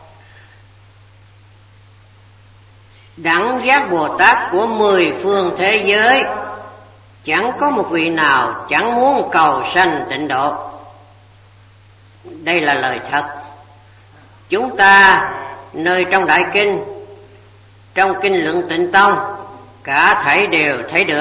Đẳng giác Bồ Tát của mười phương thế giới, chẳng có một vị nào chẳng muốn cầu sanh tịnh độ. Đây là lời thật. Chúng ta nơi trong Đại Kinh, trong Kinh Luận Tịnh Tông, cả thảy đều thấy được.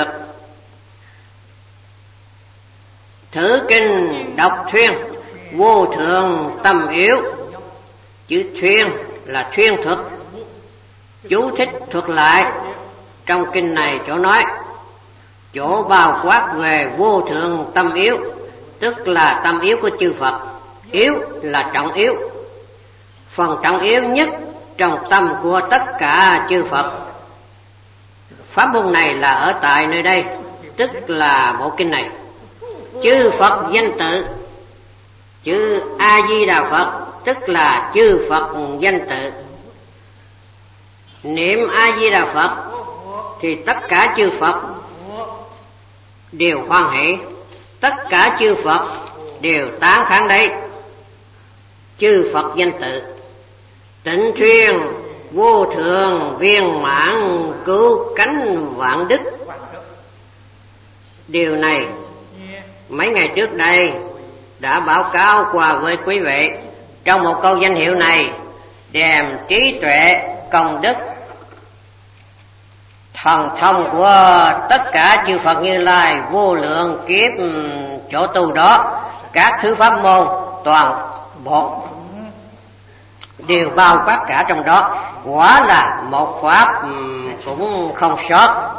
Thử kinh đọc thuyên, vô thượng tâm yếu. Chữ thuyên là thuyên thuật, chú thích thuật lại. Trong kinh này chỗ nói, chỗ bao quát về vô thượng tâm yếu, tức là tâm yếu của chư Phật. Yếu là trọng yếu, phần trọng yếu nhất trong tâm của tất cả chư Phật. Pháp môn này là ở tại nơi đây, tức là bộ kinh này. Chư Phật danh tự, chữ A Di Đà Phật tức là chư Phật danh tự. Niệm A Di Đà Phật thì tất cả chư Phật đều hoan hỷ, tất cả chư Phật đều tán thán đấy. Chư Phật danh tự Tịnh Thuyên vô thượng viên mãn cứu cánh vạn đức. Điều này mấy ngày trước đây đã báo cáo qua với quý vị. Trong một câu danh hiệu này đem trí tuệ, công đức, thần thông của tất cả chư Phật Như Lai vô lượng kiếp chỗ tu đó, các thứ pháp môn toàn bộ đều bao quát cả trong đó. Quả là một pháp cũng không sót.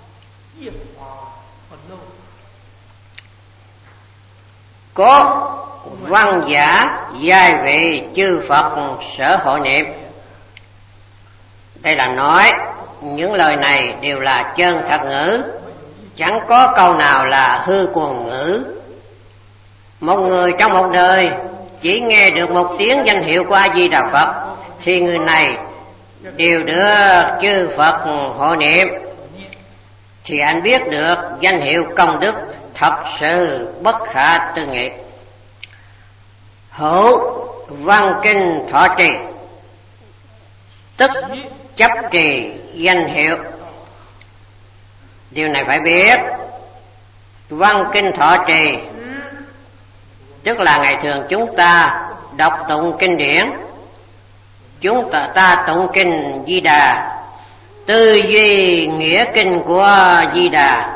Có văn giả giai vị chư Phật sở hộ niệm. Đây là nói những lời này đều là chân thật ngữ, chẳng có câu nào là hư cuồng ngữ. Một người trong một đời chỉ nghe được một tiếng danh hiệu của A Di Đà Phật thì người này đều được chư Phật hộ niệm, thì anh biết được danh hiệu công đức thật sự bất khả tư nghị. Hữu văn kinh thọ trì, tức chấp trì danh hiệu. Điều này phải biết. Văn kinh thọ trì tức là ngày thường chúng ta đọc tụng kinh điển, chúng ta, ta tụng kinh Di Đà, tư duy nghĩa kinh của Di Đà,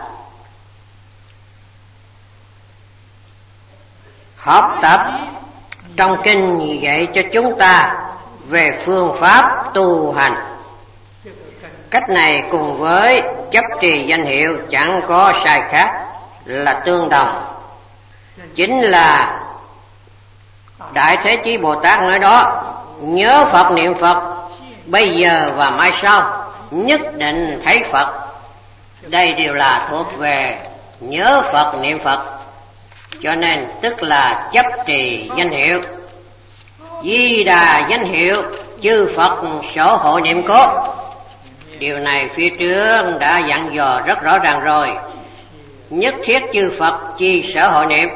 học tập trong kinh dạy cho chúng ta về phương pháp tu hành. Cách này cùng với chấp trì danh hiệu chẳng có sai khác, là tương đồng. Chính là Đại Thế Chí Bồ Tát nói đó: nhớ Phật niệm Phật, bây giờ và mai sau nhất định thấy Phật. Đây đều là thuộc về nhớ Phật niệm Phật, cho nên tức là chấp trì danh hiệu. Di Đà danh hiệu chư Phật sở hộ niệm cố. Điều này phía trước đã dặn dò rất rõ ràng rồi. Nhất thiết chư Phật chi sở hộ niệm.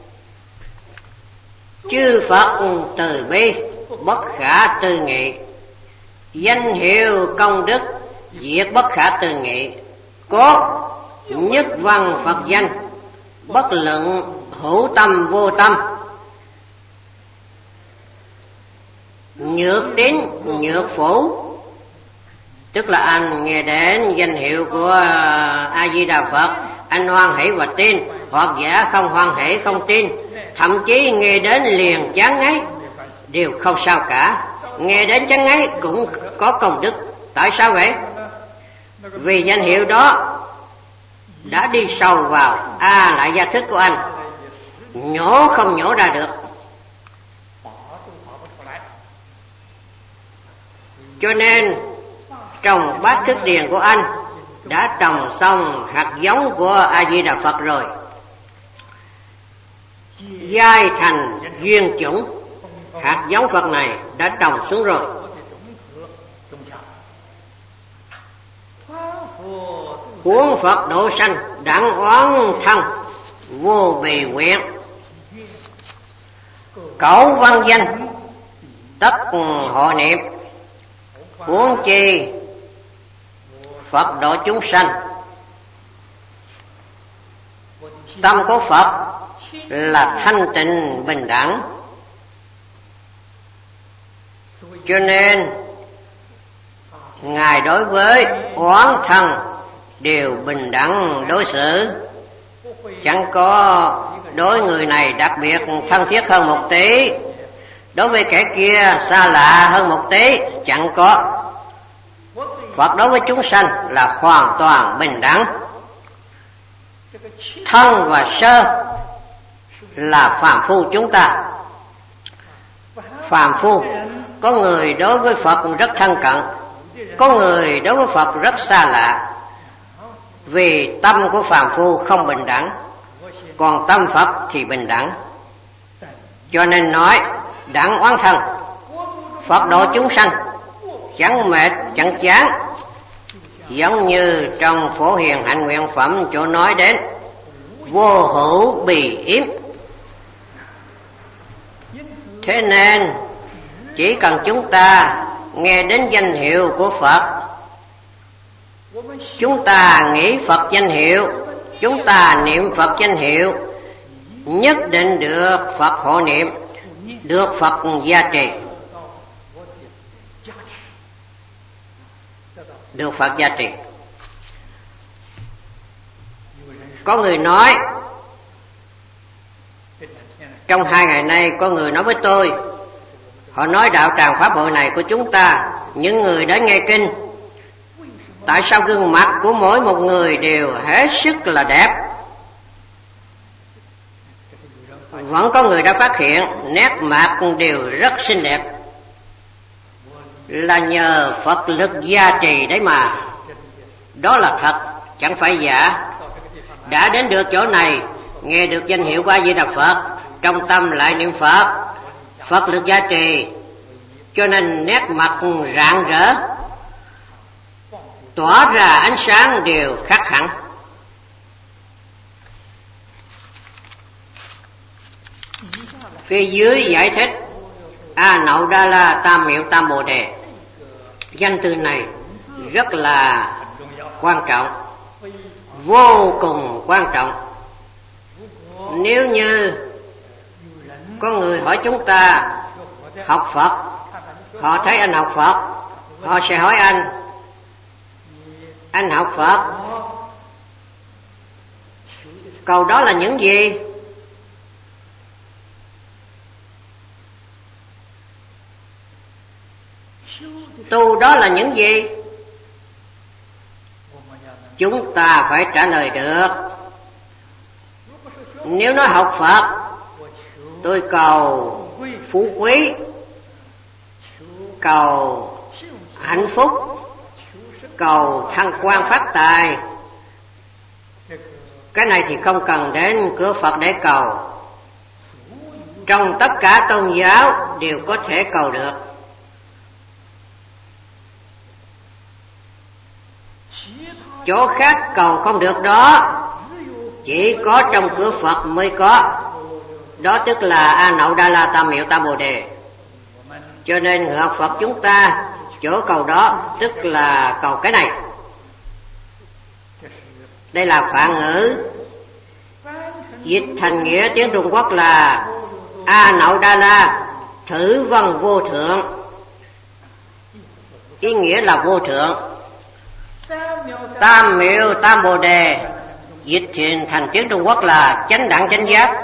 Chư Phật từ bi bất khả tư nghị, danh hiệu công đức diệt bất khả tư nghị. Cốt nhất văn Phật danh, bất luận hữu tâm vô tâm. Nhược tín nhược phủ, tức là anh nghe đến danh hiệu của A Di Đà Phật, anh hoan hỷ và tin, hoặc giả không hoan hỷ không tin, thậm chí nghe đến liền chán ngấy, đều không sao cả. Nghe đến chán ngấy cũng có công đức. Tại sao vậy? Vì danh hiệu đó đã đi sâu vào a lại gia thức của anh, nhổ không nhổ ra được. Cho nên trong bát thức điền của anh đã trồng xong hạt giống của A Di Đà Phật rồi, giai thành duyên chủng. Hạt giống Phật này đã trồng xuống rồi. Huống Phật độ sanh đẳng oán thân vô bì nguyện. Cẩu văn danh tất hộ niệm, huống chi Phật độ chúng sanh. Tâm của Phật là thanh tịnh bình đẳng, cho nên Ngài đối với oán thân đều bình đẳng đối xử, chẳng có đối người này đặc biệt thân thiết hơn một tí, đối với kẻ kia xa lạ hơn một tí, chẳng có. Phật đối với chúng sanh là hoàn toàn bình đẳng. Thân và sơ là phàm phu chúng ta. Phàm phu có người đối với Phật rất thân cận, có người đối với Phật rất xa lạ. Vì tâm của phàm phu không bình đẳng, còn tâm Phật thì bình đẳng, cho nên nói đẳng oán thân. Phật độ chúng sanh chẳng mệt chẳng chán, giống như trong Phổ Hiền Hạnh Nguyện Phẩm chỗ nói đến: vô hữu bì yếm. Thế nên chỉ cần chúng ta nghe đến danh hiệu của Phật, chúng ta nghĩ Phật danh hiệu, chúng ta niệm Phật danh hiệu, nhất định được Phật hộ niệm, được Phật gia trì, được Phật gia trì. Có người nói, trong hai ngày nay có người nói với tôi, họ nói đạo tràng pháp hội này của chúng ta, những người đã nghe kinh, tại sao gương mặt của mỗi một người đều hết sức là đẹp? Vẫn có người đã phát hiện nét mặt đều rất xinh đẹp, là nhờ Phật lực gia trì đấy mà. Đó là thật, chẳng phải giả. Đã đến được chỗ này, nghe được danh hiệu của A Di Đà Phật, trong tâm lại niệm Phật, Phật lực gia trì, cho nên nét mặt rạng rỡ, tỏa ra ánh sáng đều khác hẳn. Phía dưới giải thích A Nậu Đa La Tam Miệu Tam Bồ Đề. Danh từ này rất là quan trọng, vô cùng quan trọng. Nếu như có người hỏi chúng ta học Phật, họ thấy anh học Phật, họ sẽ hỏi anh, anh học Phật, cầu đó là những gì? Tu đó là những gì? Chúng ta phải trả lời được. Nếu nói học Phật, tôi cầu phú quý, cầu hạnh phúc, cầu thăng quan phát tài, cái này thì không cần đến cửa Phật để cầu. Trong tất cả tôn giáo đều có thể cầu được. Chỗ khác cầu không được đó, chỉ có trong cửa Phật mới có. Đó tức là A Nậu Đa La Tam Miệu Tam Bồ Đề. Cho nên người học Phật chúng ta, chỗ cầu đó tức là cầu cái này. Đây là phạn ngữ, dịch thành nghĩa tiếng Trung Quốc là A Nậu Đa La thử văn vô thượng, ý nghĩa là vô thượng. Tam Miệu Tam Bồ Đề dịch thành tiếng Trung Quốc là chánh đẳng chánh giác,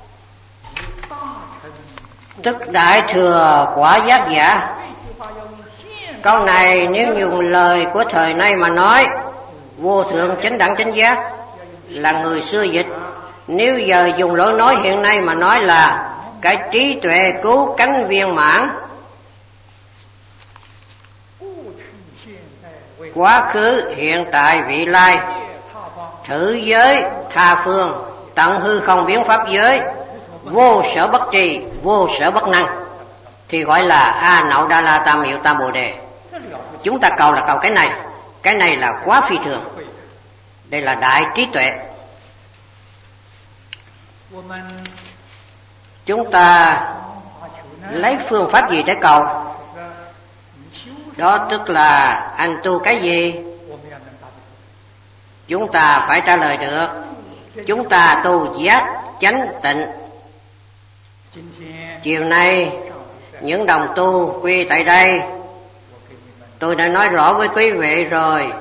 tức đại thừa quả giác giả. Câu này nếu dùng lời của thời nay mà nói, vô thượng chánh đẳng chánh giác, là người xưa dịch. Nếu giờ dùng lối nói hiện nay mà nói là cái trí tuệ cứu cánh viên mãn, quá khứ hiện tại vị lai, thử giới tha phương, tận hư không biến pháp giới, vô sở bất trì, vô sở bất năng, thì gọi là A Nậu Đa La Tam Miệu Tam Bồ Đề. Chúng ta cầu là cầu cái này, cái này là quá phi thường. Đây là đại trí tuệ. Chúng ta lấy phương pháp gì để cầu? Đó tức là anh tu cái gì? Chúng ta phải trả lời được. Chúng ta tu giác chánh tịnh. Chiều nay những đồng tu quy tại đây, tôi đã nói rõ với quý vị rồi.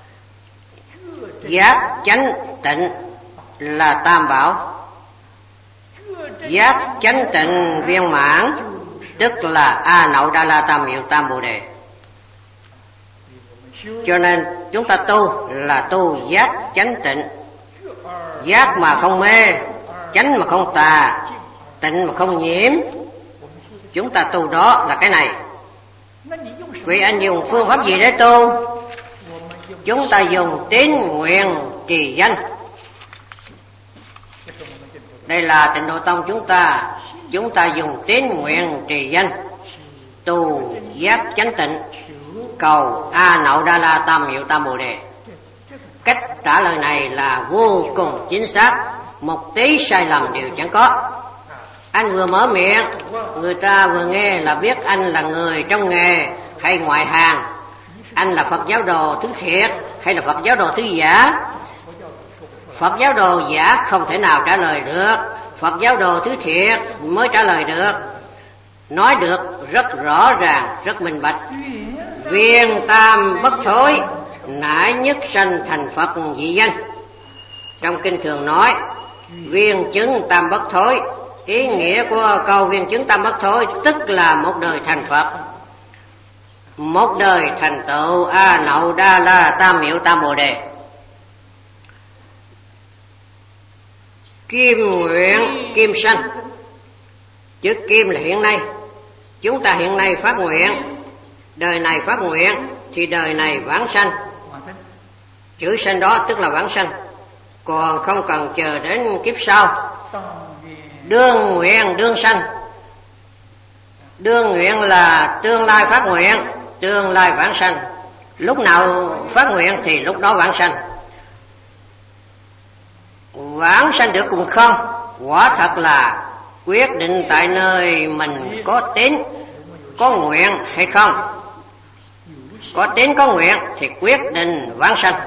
Giác chánh tịnh là tam bảo. Giác chánh tịnh viên mãn tức là A Nậu Đa La Tam Miệu Tam Bồ Đề. Cho nên chúng ta tu là tu giác chánh tịnh. Giác mà không mê, chánh mà không tà, tịnh mà không nhiễm. Chúng ta tu đó là cái này. Vì anh dùng phương pháp gì để tu? Chúng ta dùng tín nguyện trì danh. Đây là Tịnh Độ Tông chúng ta. Chúng ta dùng tín nguyện trì danh, tu giác chánh tịnh, cầu A Nậu Đa La Tam Miệu Tam Bồ Đề. Cách trả lời này là vô cùng chính xác, một tí sai lầm đều chẳng có. Anh vừa mở miệng, người ta vừa nghe là biết anh là người trong nghề hay ngoại hàng. Anh là Phật giáo đồ thứ thiệt hay là Phật giáo đồ thứ giả? Phật giáo đồ giả không thể nào trả lời được, Phật giáo đồ thứ thiệt mới trả lời được. Nói được rất rõ ràng, rất minh bạch. Viên tam bất thối, nãi nhất sanh thành Phật dị danh. Trong kinh thường nói viên chứng tam bất thối. Ý nghĩa của câu viên chứng tam bất thối tức là một đời thành Phật, một đời thành tựu A Nậu Đa La Tam Miệu Tam Bồ Đề. Kim nguyện kim sanh, chữ kim là hiện nay. Chúng ta hiện nay phát nguyện, đời này phát nguyện thì đời này vãng sanh. Chữ sanh đó tức là vãng sanh, còn không cần chờ đến kiếp sau. Đương nguyện đương sanh, đương nguyện là tương lai phát nguyện, tương lai vãng sanh. Lúc nào phát nguyện thì lúc đó vãng sanh. Vãng sanh được cùng không, quả thật là quyết định tại nơi mình có tín, có nguyện hay không. Có tín có nguyện thì quyết định vãng sanh.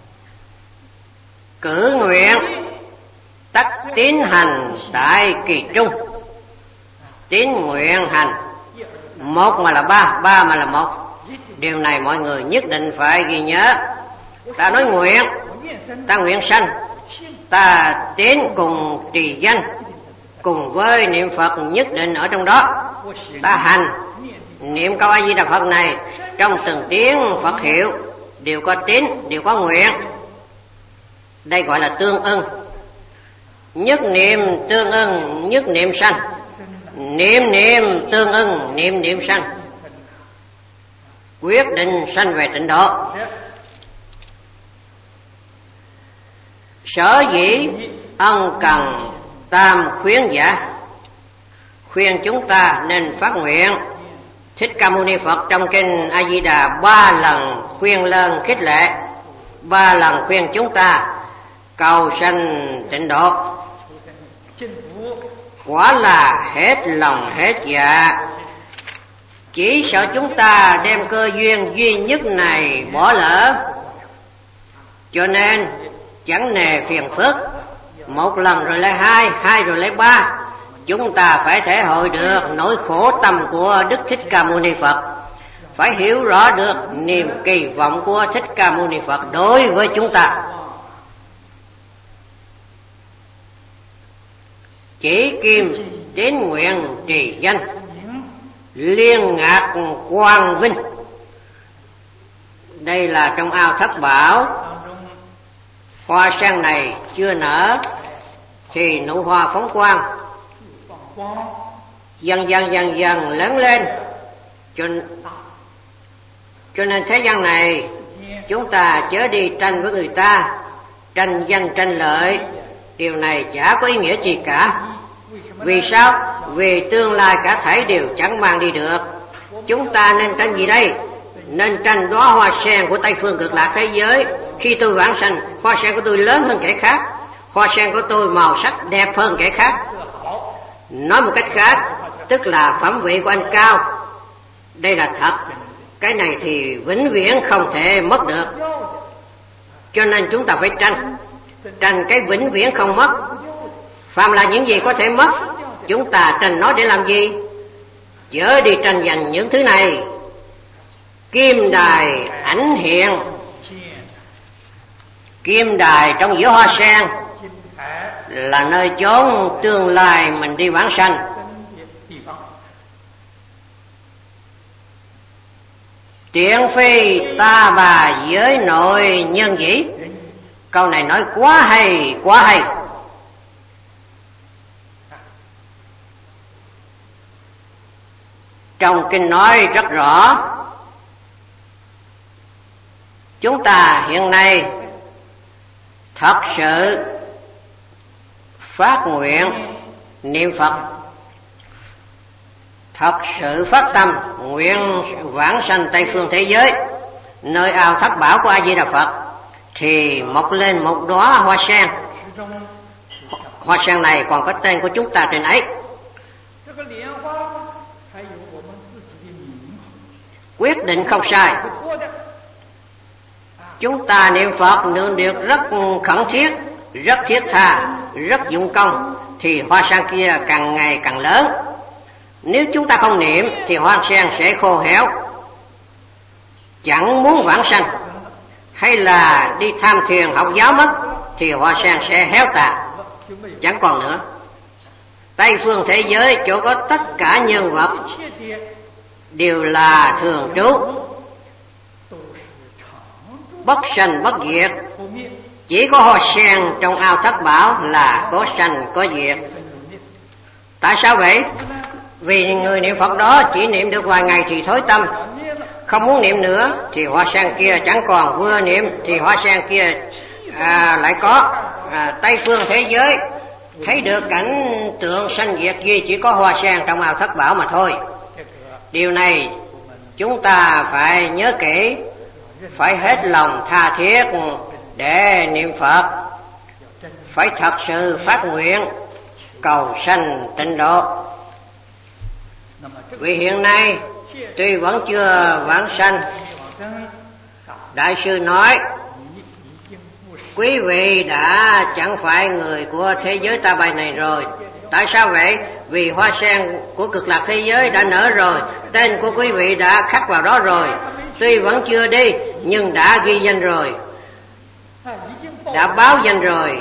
Cử nguyện tắc tín hành tại kỳ trung. Tín nguyện hành, một mà là ba, ba mà là một. Điều này mọi người nhất định phải ghi nhớ. Ta nói nguyện, ta nguyện sanh, ta tín cùng trì danh, cùng với niệm Phật nhất định ở trong đó. Ta hành, niệm câu A Di Đà Phật này trong từng tiếng Phật hiệu đều có tín, đều có nguyện. Đây gọi là tương ưng. Nhất niệm tương ưng, nhất niệm sanh. Niệm niệm tương ưng, niệm niệm sanh. Quyết định sanh về tịnh độ. Sở dĩ ân cần tam khuyến giả, khuyên chúng ta nên phát nguyện. Thích Ca Mâu Ni Phật trong kinh A Di Đà ba lần khuyên lơn khích lệ, ba lần khuyên chúng ta cầu sanh tịnh độ. Quả là hết lòng hết dạ, chỉ sợ chúng ta đem cơ duyên duy nhất này bỏ lỡ. Cho nên chẳng nề phiền phức, một lần rồi lấy hai, hai rồi lấy ba. Chúng ta phải thể hội được nỗi khổ tâm của Đức Thích Ca Mâu Ni Phật, phải hiểu rõ được niềm kỳ vọng của Thích Ca Mâu Ni Phật đối với chúng ta. Chỉ kim tín nguyện trì danh, liên ngạc quang vinh. Đây là trong ao thất bảo. Hoa sen này chưa nở thì nụ hoa phóng quang, dần dần dần dần lớn lên. Cho, cho nên thế gian này chúng ta chớ đi tranh với người ta, tranh danh tranh lợi. Điều này chả có ý nghĩa gì cả. Vì sao? Vì tương lai cả thảy đều chẳng mang đi được. Chúng ta nên tranh gì đây? Nên tranh đóa hoa sen của Tây Phương Cực Lạc thế giới. Khi tôi vãng sanh, hoa sen của tôi lớn hơn kẻ khác, hoa sen của tôi màu sắc đẹp hơn kẻ khác. Nói một cách khác, tức là phẩm vị của anh cao. Đây là thật. Cái này thì vĩnh viễn không thể mất được. Cho nên chúng ta phải tranh, tranh cái vĩnh viễn không mất. Phàm là những gì có thể mất, chúng ta tranh nó để làm gì? Chớ đi tranh giành những thứ này. Kim đài ảnh hiện, kim đài trong giữa hoa sen là nơi chốn tương lai mình đi vãng sanh. Tiện phi ta bà giới nội nhân dĩ. Câu này nói quá hay, quá hay. Trong kinh nói rất rõ, chúng ta hiện nay thật sự phát nguyện niệm Phật, thật sự phát tâm nguyện vãng sanh Tây Phương thế giới, nơi ao thất bảo của A Di Đà Phật, thì mọc lên một đóa hoa sen. hoa sen này còn có tên của chúng ta trên ấy. Quyết định không sai. Chúng ta niệm Phật niệm được rất khẩn thiết, rất thiết tha, rất dụng công, thì hoa sen kia càng ngày càng lớn. Nếu chúng ta không niệm thì hoa sen sẽ khô héo, chẳng muốn vãng sanh, hay là đi tham thiền học giáo mất thì hoa sen sẽ héo tàn, chẳng còn nữa. Tây phương thế giới chỗ có tất cả nhân vật đều là thường trú, bất sanh bất diệt. Chỉ có hoa sen trong ao thất bảo là có sanh có diệt. Tại sao vậy? Vì người niệm Phật đó chỉ niệm được vài ngày thì thối tâm, không muốn niệm nữa thì hoa sen kia chẳng còn, vừa niệm thì hoa sen kia à, lại có. à, Tây phương thế giới thấy được cảnh tượng sanh diệt gì chỉ có hoa sen trong ao thất bảo mà thôi. Điều này chúng ta phải nhớ kỹ, phải hết lòng tha thiết để niệm Phật, phải thật sự phát nguyện cầu sanh tịnh độ. Vì hiện nay tuy vẫn chưa vãng sanh, Đại sư nói quý vị đã chẳng phải người của thế giới ta bà này rồi. Tại sao vậy? Vì hoa sen của cực lạc thế giới đã nở rồi, tên của quý vị đã khắc vào đó rồi. Tuy vẫn chưa đi nhưng đã ghi danh rồi, đã báo danh rồi,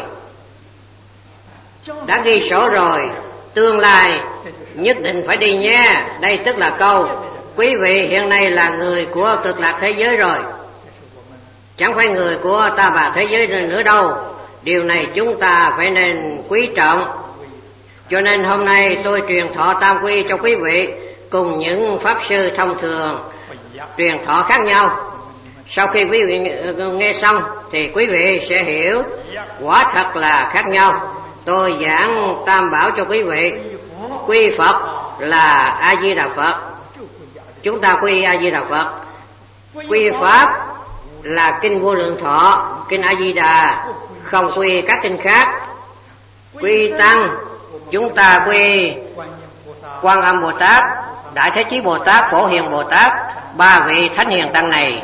đã ghi sổ rồi. Tương lai nhất định phải đi nha. Đây tức là câu quý vị hiện nay là người của cực lạc thế giới rồi, chẳng phải người của ta bà thế giới nữa đâu. Điều này chúng ta phải nên quý trọng. Cho nên hôm nay tôi truyền thọ tam quy cho quý vị cùng những pháp sư thông thường truyền thọ khác nhau. Sau khi quý vị nghe xong thì quý vị sẽ hiểu quả thật là khác nhau. Tôi giảng tam bảo cho quý vị. Quy Phật là A Di Đà Phật, chúng ta quy A Di Đà Phật. Quy Pháp là kinh Vô Lượng Thọ, kinh A Di Đà, không quy các kinh khác. Quy Tăng chúng ta quy Quan Âm Bồ Tát, Đại Thế Chí Bồ Tát, Phổ Hiền Bồ Tát, ba vị thánh hiền tăng này.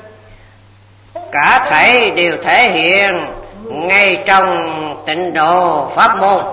Cả thảy đều thể hiện ngay trong tịnh độ pháp môn.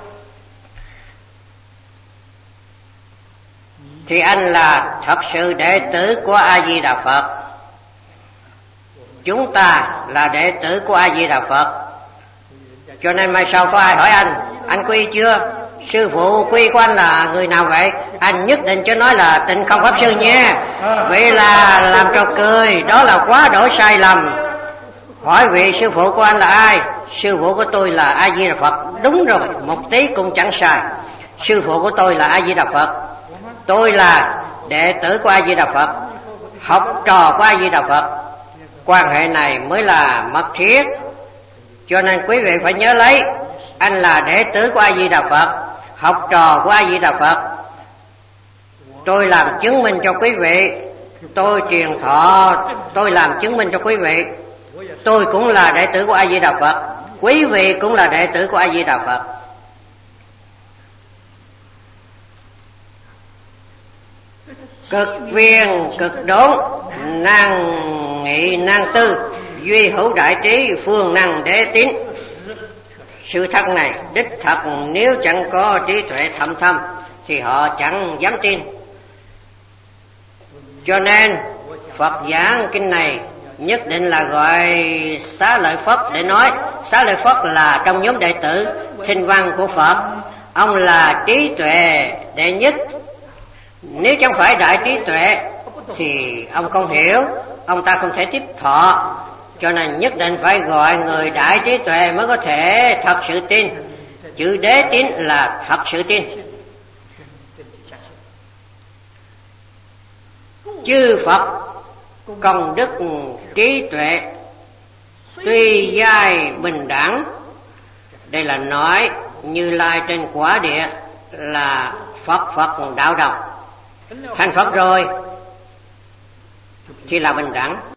Thì anh là thật sự đệ tử của A Di Đà Phật. Chúng ta là đệ tử của A Di Đà Phật. Cho nên mai sau có ai hỏi anh, anh quy chưa? Sư phụ quy của anh là người nào vậy? Anh nhất định cho nói là Tịnh Không Pháp Sư nha. Vậy là làm trò cười, đó là quá đổi sai lầm. Hỏi vị sư phụ của anh là ai? Sư phụ của tôi là A Di Đà Phật. Đúng rồi, một tí cũng chẳng sai. Sư phụ của tôi là A Di Đà Phật. Tôi là đệ tử của A Di Đà Phật, học trò của A Di Đà Phật. Quan hệ này mới là mật thiết. Cho nên quý vị phải nhớ lấy, anh là đệ tử của A Di Đà Phật, học trò của A Di Đà Phật. Tôi làm chứng minh cho quý vị, tôi truyền thọ, tôi làm chứng minh cho quý vị. Tôi cũng là đệ tử của A Di Đà Phật, quý vị cũng là đệ tử của A Di Đà Phật. Cực viên cực đốn, năng nghị năng tư, duy hữu đại trí, phương năng đế tín. Sự thật này đích thật, nếu chẳng có trí tuệ thâm thâm thì họ chẳng dám tin. Cho nên Phật giảng kinh này nhất định là gọi Xá Lợi Phất để nói. Xá Lợi Phất là trong nhóm đệ tử Thinh Văn của Phật. Ông là trí tuệ đệ nhất. Nếu chẳng phải đại trí tuệ thì ông không hiểu, ông ta không thể tiếp thọ. Cho nên nhất định phải gọi người đại trí tuệ mới có thể thật sự tin. Chữ đế tín là thật sự tin. Chư Phật công đức trí tuệ tuy giai bình đẳng. Đây là nói Như Lai trên quả địa là Phật Phật đạo đồng. Thành Phật rồi thì là bình đẳng.